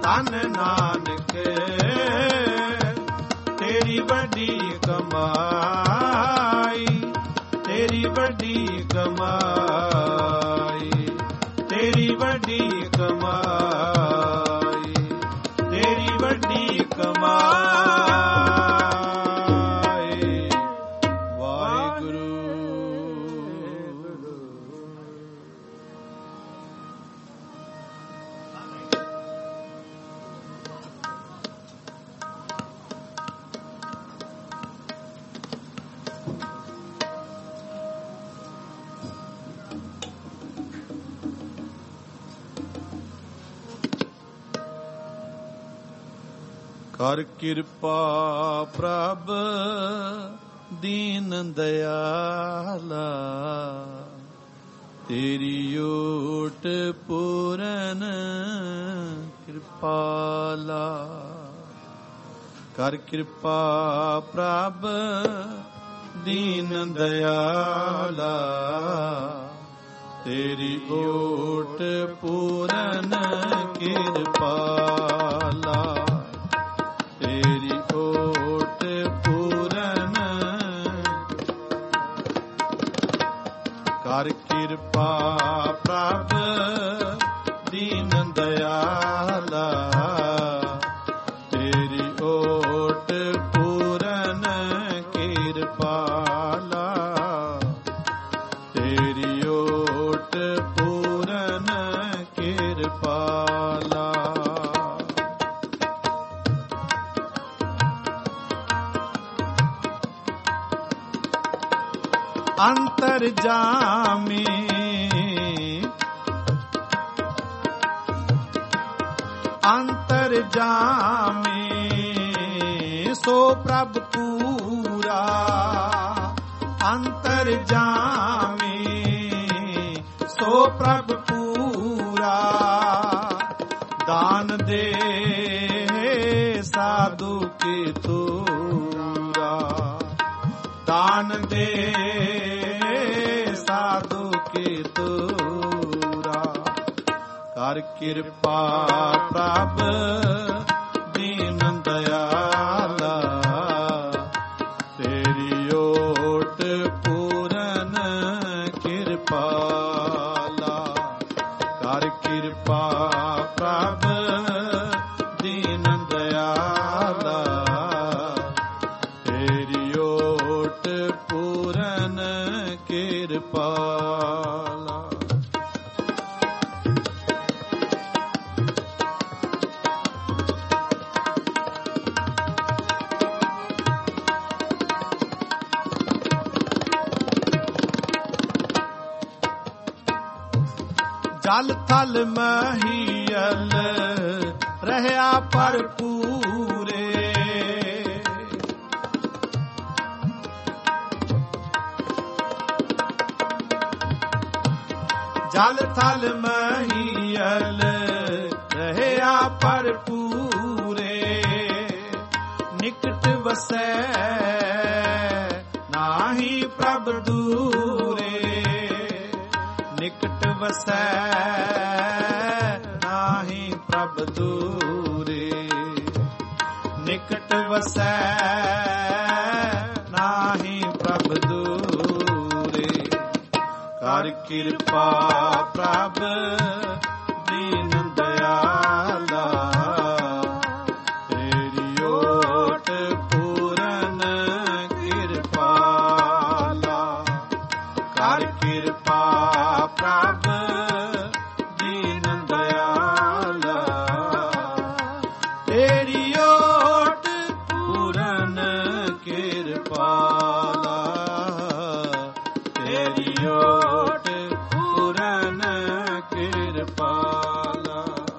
ਧਨ ਨਾਨਕ ਤੇਰੀ ਵੱਡੀ ਕਮਾਈ, ਤੇਰੀ ਵੱਡੀ ਕਮਾਈ, ਤੇਰੀ ਵੱਡੀ ਕਮਾਈ, ਤੇਰੀ ਵੱਡੀ ਕਮਾਈ। ਵਾਹਿਗੁਰੂ। ਕਰ ਕਿਰਪਾ ਪ੍ਰਭ ਦੀਨ ਦਇਆਲਾ, ਤੇਰੀ ਓਟ ਪੂਰਨ ਕਿਰਪਾਲਾ। ਕਰ ਕਿਰਪਾ ਪ੍ਰਭ ਦੀਨ ਦਇਆਲਾ, ਤੇਰੀ ਓਟ ਪੂਰਨ ਕਿਰਪਾਲਾ, ਤੇਰੀ ਓਟ ਪੂਰਨ। ਕਰ ਕਿਰਪਾ ਪ੍ਰਭ ਦੀਨ ਦਇਆਲਾ, ਤੇਰੀ ਓਟ ਪੂਰਨ ਕਿਰਪਾਲਾ, ਤੇਰੀ ਓਟ ਪੂਰਨ ਕਿਰਪਾਲਾ। ਅੰਤਰਜਾਮੀ ਅੰਤਰਜਾਮੀ ਸੋ ਪ੍ਰਭ ਪੂਰਾ, ਅੰਤਰਜਾਮੀ ਸੋ ਪ੍ਰਭ ਪੂਰਾ। ਦਾਨ ਦੇ ਸਾਧੂ ਕੀ ਤੂਰਾ, ਦਾਨ ਦੇ ਸਾਧੂ ਕੀ ਤੂਰਾ। ਕਰ ਕਿਰਪਾ ਪ੍ਰਭ ਦੀਨ ਦਇਆਲਾ, ਤੇਰੀ ਓਟ ਪੂਰਨ ਕਿਰਪਾਲਾ। ਕਰ ਕਿਰਪਾ ਪ੍ਰਭ ਦੀਨ ਦਇਆਲਾ, ਤੇਰੀ ਓਟ ਪੂਰਨ ਕਿਰਪਾਲਾ। ਜਲ ਥਲ ਮਹੀਲ ਰਹਿਆ ਭਰਪੂਰੇ, ਜਲ ਥਲ ਮਹੀਲ ਰਹਿਆ ਭਰਪੂਰੇ। ਨਿਕਟ ਵਸੈ ਨਾਹੀ ਪ੍ਰਭ ਦੂਰੇ, ਨਿਕਟ ਵਸੈ ਨਾਹੀ ਪ੍ਰਭ ਦੂਰੇ, ਨਿਕਟ ਵਸੈ ਨਾਹੀ ਪ੍ਰਭ ਦੂਰੇ। ਕਰ ਕਿਰਪਾ ਪ੍ਰਭ ਦੀਨ ਦਇਆਲਾ, ਤੇਰੀ ਓਟ ਪੂਰਨ ਕਿਰਪਾਲਾ। ਕਰ ਕਿਰਪਾ ਪ੍ਰਭ ਦੀਨ ਦਇਆਲਾ, ਤੇਰੀ ਓਟ ਪੂਰਨ ਕਿਰਪਾਲਾ, ਤੇਰੀ ਓਟ ਪੂਰਨ ਕਿਰਪਾਲਾ।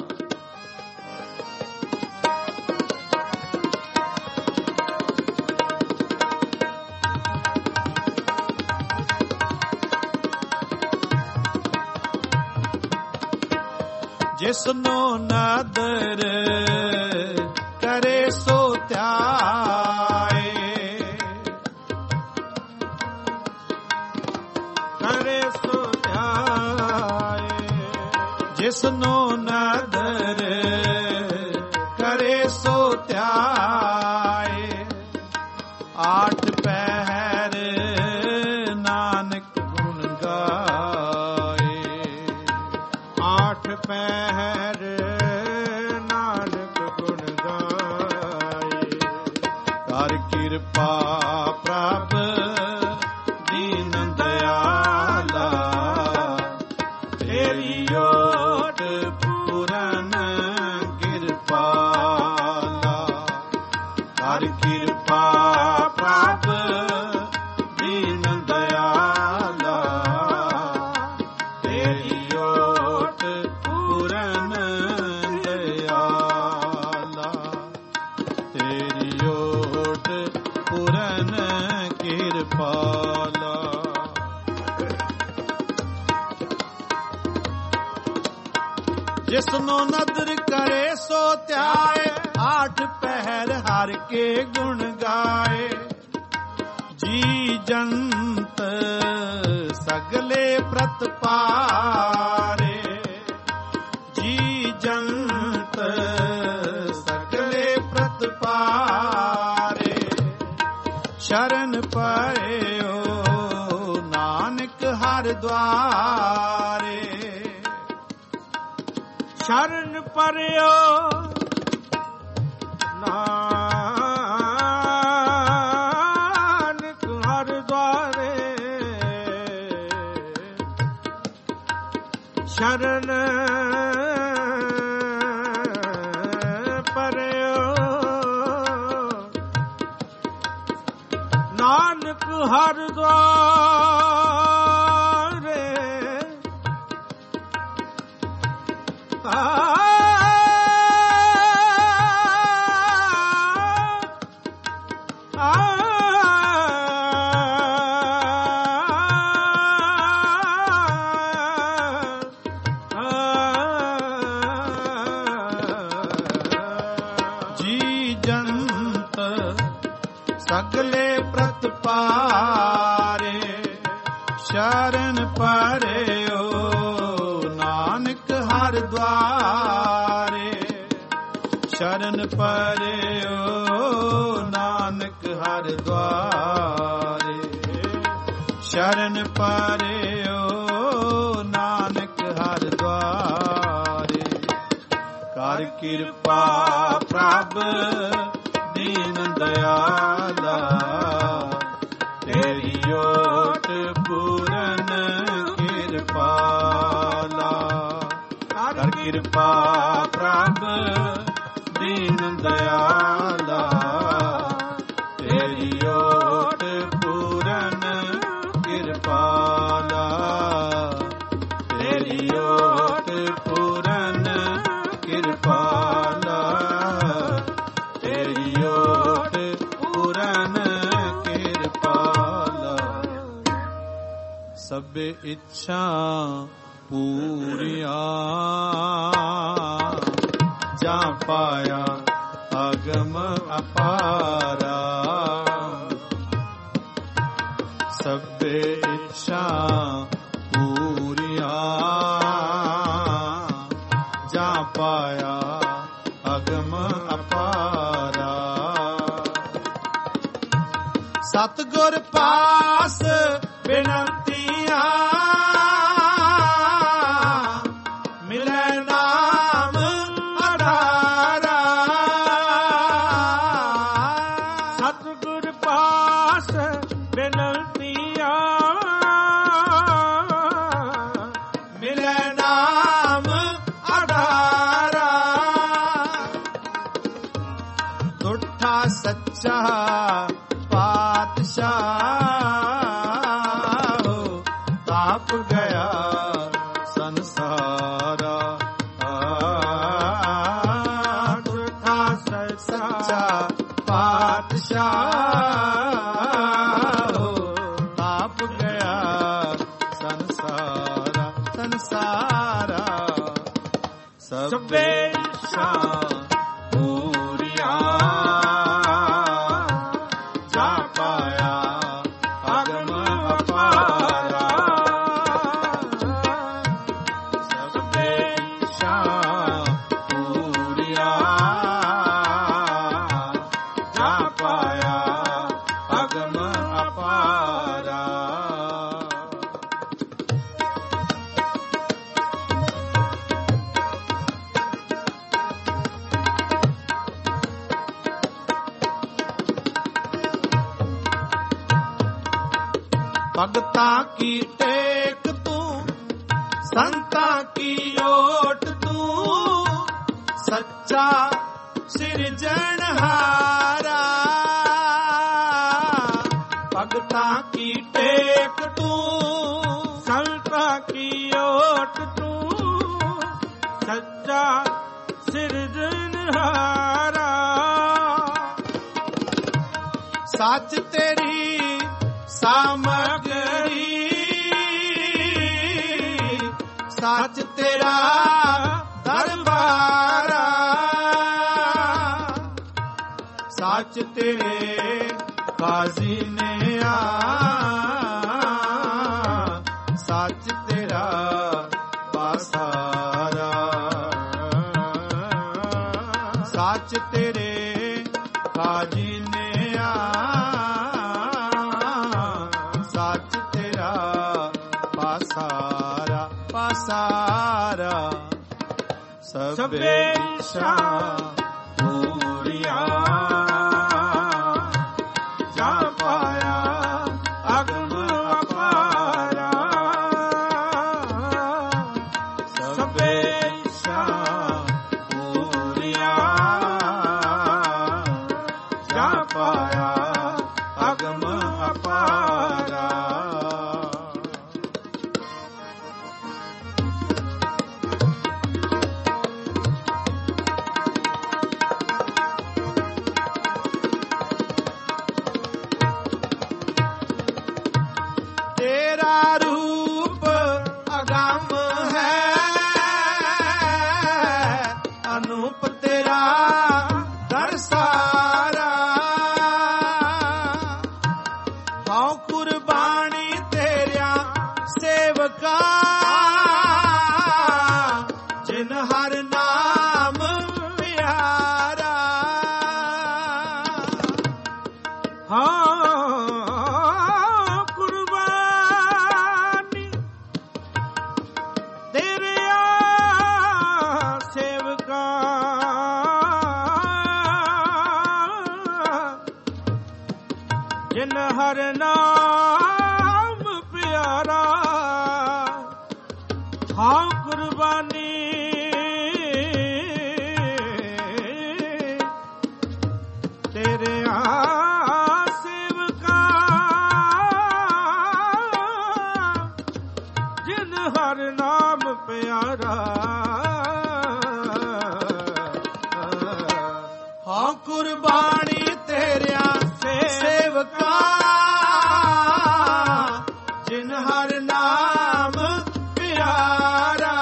ਜਿਸਨੋ ਨਾਦਰ ਕਰੇ ਸੋ ਧਿਆਏ, ਕਰੇ ਸੋ ਧਿਆਏ। ਜਿਸਨੋ ਨਾਦਰ ਕਿਰਪਾ ਪ੍ਰਭ ਦੀਨ ਦਿਆਲਾ, ਤੇਰੀ ਓਟ ਪੂਰਨ ਕਿਰਪਾਲਾ। ਕਰ ਕਿਰਪਾ ਪ੍ਰਭ ਦੀਨ ਦਿਆਲਾ, ਤੇਰੀ ਓਟ ਪੂਰਨ ਦਿਆਲਾ, ਤੇਰੀ ਓਟ ਪੂਰਨ ਕਿਰਪਾਲਾ। ਜਿਸਨੂੰ ਨਦਰ ਕਰੇ ਸੋ ਧਿਆਏ, ਆਠ ਪਹਿਰ ਹਰ ਕੇ ਗੁਣ ਗਾਏ। ਜੀ ਜੰਤ ਸਗਲੇ ਪ੍ਰਤਪਾਰੇ, ਜੀ ਜੰਤ ਸਗਲੇ ਪ੍ਰਤਪਾਰੇ। ਸ਼ਰਨ ਪਰਿਓ ਨਾਨਕ ਹਰ ਦੁਆਰੇ, ਸ਼ਰਨ ਪਰਿਓ ਨਾਨਕ ਹਰ ਦੁਆਰੇ। ਸ਼ਰਨ ਪਰਿਓ ਨਾਨਕ ਹਰ ਦੁਆਰੇ। ਆ ਸਗਲੇ ਪ੍ਰਤਪਾਰੇ, ਸ਼ਰਨ ਪਰਿਓ ਨਾਨਕ ਹਰ ਦੁਆਰੇ। ਸ਼ਰਨ ਪਰਿਓ ਨਾਨਕ ਹਰ ਦੁਆਰੇ, ਸ਼ਰਨ ਪਰਿਓ ਨਾਨਕ ਹਰ ਦੁਆਰੇ। ਕਰ ਕਿਰਪਾ ਪ੍ਰਭ ਦੀਨ ਦਿਆਲਾ, ਤੇਰੀ ਓਟ ਪੂਰਨ ਕਿਰਪਾਲਾ। ਕਰ ਕਿਰਪਾ ਪ੍ਰਭ ਦੀਨ ਦਿਆਲਾ, ਤੇਰੀ ਓਟ ਪੂਰਨ ਕਿਰਪਾਲਾ, ਤੇਰੀ ਓਟ ਪੂਰਨ ਕਿਰਪਾਲਾ, ਤੇਰੀ ਓਟ ਪੂਰਨ ਕਿਰਪਾਲਾ। ਸਭੇ ਇੱਛਾ ਪੂਰੀਆਂ ਜਾ ਪਾਇਆ ਅਗਮ ਅਪਾਰਾ। ਸਭੇ ਇੱਛਾ ਪੂਰੀਆਂ ਜਾ ਪਾਇਆ ਅਗਮ ਅਪਾਰਾ। ਸਤਿਗੁਰ ਪਾਸ ਬਿਨੰਤੀਆਂ ਮਿਲੈ ਨਾਮ ਅਧਾਰਾ। ਸਤਿਗੁਰ ਪਾਸ ਬਿਨੰਤੀਆਂ ਮਿਲੈ ਨਾਮ ਅਧਾਰਾ। ਤੁਠਾ ਸੱਚਾ ਪਾਤਸ਼ਾਹ ਤਾਪ ਗਿਆ ਸੰਸਾਰਾ। ਤੁਠਾ ਸੱਚਾ ਪਾਤਸ਼ਾਹ ਤਾਪ ਗਿਆ ਸੰਸਾਰਾ। ਸੰਸਾਰਾ ਸਭੇ ਇੱਛਾ ਪੂਰੀਆਂ ਜਾ ਪਾਇਆ ਅਗਮ ਅਪਾਰਾ। ਸਭੇ ਇੱਛਾ ਪੂਰੀਆਂ ਜਾ ਪਾਇਆ ਅਗਮ ਅਪਾਰਾ। ਭਗਤਾਂ ਕੀ ਟੇਕ ਤੂੰ, ਸੰਤਾਂ ਕੀ ਓਟ ਤੂੰ, ਸੱਚਾ ਸਿਰਜਣਹਾਰਾ। ਭਗਤਾਂ ਕੀ ਟੇਕ ਤੂੰ, ਸੰਤਾਂ ਕੀ ਓਟ ਤੂੰ, ਸੱਚਾ ਸਿਰਜਣਹਾਰਾ। ਸੱਚ ਤੇਰੀ ਸਾਮਗਰੀ, ਸੱਚ ਤੇਰਾ ਦਰਬਾਰਾ। ਸੱਚ ਤੇਰੇ ਕਾਜ਼ੀ ਨੇ ਆ, ਸੱਚ ਤੇਰਾ ਪਾਸਾਰਾ। ਸੱਚ ਤੇਰੇ ਕਾਜ਼ੀ ਨੇ ਆ, ਸੱਚ ਤੇਰਾ ਪਾਸਾਰਾ। ਪਾਸਾਰਾ ਸਭੇ ਦਿਸ਼ਾ ਪੂਰੀਆਂ, ਜਾ ਪਾਇਆ ਅਗਮ ਅਪਾਰਾ। ਸਭੇ ਦਿਸ਼ਾ ਪੂਰੀਆਂ, ਜਾ ਪਾਇਆ ਅਗਮ ਅਪਾਰਾ। ਤੇਰਾ ਰੂਪ ਅਗੰਮ ਹੈ, ਅਨੂਪ ਤੇਰਾ ਦਰਸਾਰਾ। ਹਉ ਕੁਰਬਾਨੀ ਤੇਰਿਆਂ ਸੇਵਕਾ, ਜਿਨ ਹਰ ਨਾਮ ਪਿਆਰਾ। ਹਾਂ ਕੁਰਬਾਨੀ ਤੇਰਿਆਂ ਸੇਵਕਾਂ, ਜਿਨ ਹਰ ਨਾਮ ਪਿਆਰਾ। ਹਾਂ ਕੁਰਬਾਨੀ ਤੇਰਿਆਂ ਸੇਵਕਾਂ, ਜਿਨ ਹਰ ਨਾਮ ਪਿਆਰਾ। ਹਾਂ ਕੁਰਬਾਨੀ ਤੇਰਿਆਂ ਸੇਵਕਾ, ਜਿਨ ਹਰ ਨਾਮ ਪਿਆਰਾ।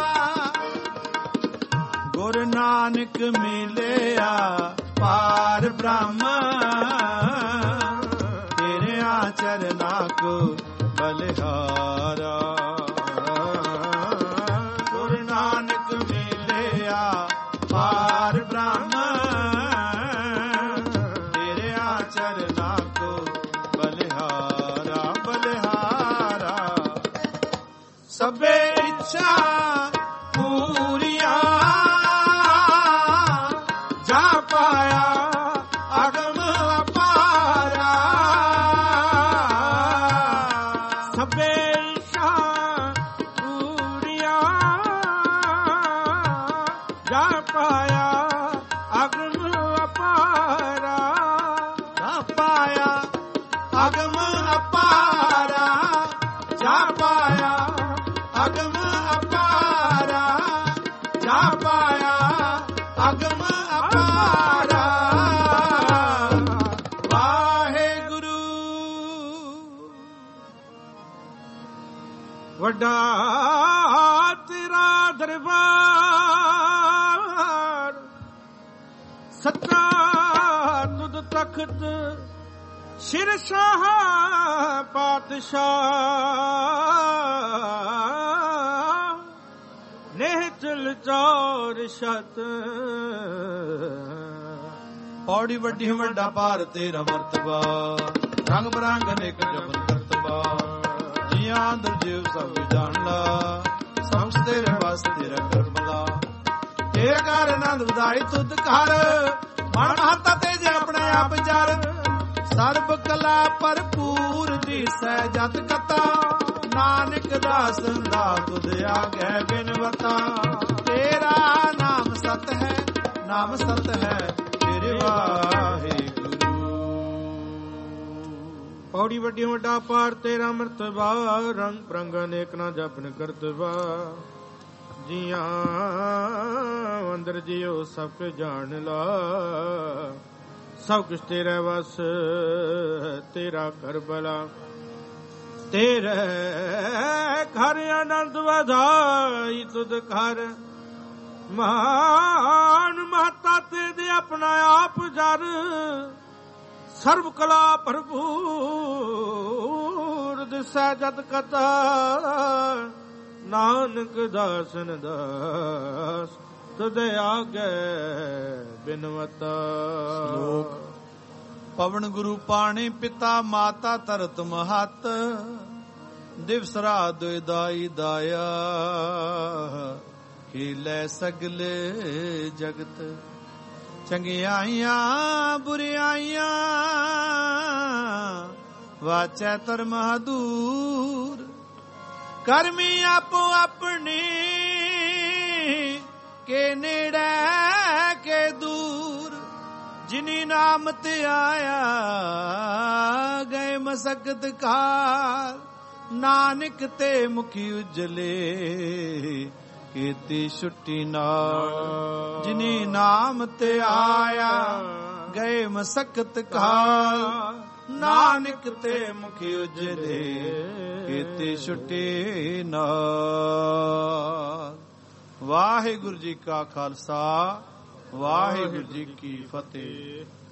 ਗੁਰੂ ਨਾਨਕ ਮਿਲਿਆ ਪਾਰ ਬ੍ਰਹਮ, ਤੇਰਿਆਂ ਚਰਨਾਂ ਕੋ ਬਲਿਹਾਰਾ। ਗੁਰੂ ਨਾਨਕ ਮਿਲਿਆ ਪਾਰ ਬ੍ਰਹਮ, ਤੇਰਿਆਂ ਚਰਨਾਂ ਕੋ ਬਲਿਹਾਰਾ। ਬਲਿਹਾਰਾ ਸਭੇ ਇੱਛਾ ਪੂਰੀਆਂ, ਜਾ ਪਾਇਆ ਅਗਮ ਅਪਾਰਾ। ਸਭੇ ਇੱਛਾ ਪੂਰੀਆਂ, ਜਾ ਪਾਇਆ ਅਗਮ ਅਪਾਰਾ। ਜਾ ਪਾਇਆ ਅਗਮ ਅਪਾਰਾ, ਜਾ ਪਾਇਆ ਅਗਮ ਅਪਾਰਾ, ਜਾ ਪਾਇਆ ਅਗਮ ਅਪਾਰਾ। ਵਾਹਿਗੁਰੂ। ਵੱਡਾ ਤੇਰਾ ਦਰਬਾਰ, ਸੱਚਾ ਤੁਧ ਤਖਤ, ਸ਼ਿਰ ਸ਼ਾਹ ਪਾਤਸ਼ਾਹ, ਨੇਹ ਚਲ ਚੌਰ ਸ਼ਤ। ਪੌੜੀ ਵੱਡੀ ਵੱਡਾ ਭਾਰ ਤੇਰਾ ਮਰਤਬਾ, ਰੰਗ ਬਰੰਗ ਅਨੇਕ ਜਬਨ ਕਰਤਬਾ। ਜੀਆਂ ਅੰਦਰ ਜੀਵ ਸਭ ਜਾਣਦਾ, ਸਮਝ ਤੇਰੇ ਬਸ ਤੇਰਾ ਕਰਮਦਾ। ਤੇਰੇ ਘਰ ਆਨੰਦ ਵਧਾਈ ਤੁਧ ਘਰ, ਮਨ ਮਹਤਾ ਤੇ ਜੇ ਆਪਣੇ ਆਪ ਜਰ। ਸਰਬ ਕਲਾ ਭਰਪੂਰ ਦਿਸੈ ਜਤ ਕਤਾ ਨਾਨਕ ਦਾਸਨ ਦਾ ਤੁਧ ਆਗੈ ਬਿਨਵਤਾ ਤੇਰਾ ਨਾਮ ਸਤ ਹੈ ਨਾਮ ਸਤ ਹੈ ਤੇਰੇ ਵਾਹਿਗੁਰੂ। ਪੌੜੀ ਵੱਡੀ ਵੱਡਾ ਪਾਰ ਤੇਰਾ ਮਰਤਬਾ ਰੰਗ ਪ੍ਰੰਗ ਅਨੇਕ ਨਾ ਜਪਨ ਕਰਤਬਾ ਜੀਆਂ ਅੰਦਰ ਜਿਉ ਸਭ ਕੁ ਜਾਣ ਲਾ ਸਭ ਕੁਛ ਤੇਰੇ ਵਸ ਤੇਰਾ ਕਰ ਬਲਾ ਤੇਰੇ ਘਰ ਆਨੰਦ ਵਧਾਈ ਤੁਧ ਘਰ ਮਾਨ ਮਹਤਾ ਤੇ ਦੇ ਆਪਣਾ ਆਪ ਜਰ ਸਰਬ ਕਲਾ ਭਰਪੂਰ ਦਿਸੈ ਜਤ ਕਤਾ ਨਾਨਕ ਦਾਸਨ ਦਾਸ ਤੁਧ ਆਗੈ ਬਿਨਵਤਾ। ਸ਼ਲੋਕ ਪਵਨ ਗੁਰੂ ਪਾਣੀ ਪਿਤਾ ਮਾਤਾ ਧਰਤ ਮਹਤ ਦਿਵਸ ਰਾਤ ਦਾਈ ਦਾਇਆ ਹੀਲੇ ਸਗਲੇ ਜਗਤ ਚੰਗਿਆਈਆਂ ਬੁਰਿਆਈਆਂ ਵਾਚੈ ਧਰਮ ਦੂਰ ਕਰਮੀ ਆਪੋ ਆਪਣੀ ਕੇ ਨੇੜੇ ਕੇ ਦੂਰ ਜਿਨੀ ਨਾਮ ਤੇ ਆਇਆ ਗਏ ਮਸਕਤ ਕਾਰ ਨਾਨਕ ਤੇ ਮੁਖੀ ਉਜਲੇ ਕੀਤੀ ਛੁੱਟੀ ਨਾਲ ਜਿਨੀ ਨਾਮ ਤੇ ਆਇਆ ਗਏ ਮਸਕਤ ਕਾਰ ਨਾਨਕ ਤੇ ਮੁਖੀ ਉਜਲੇ ਕੀਤੀ ਛੁੱਟੀ ਨਾਲ। ਵਾਹਿਗੁਰੂ ਜੀ ਕਾ ਖਾਲਸਾ ਵਾਹਿਗੁਰੂ ਜੀ ਕੀ ਫਤਿਹ।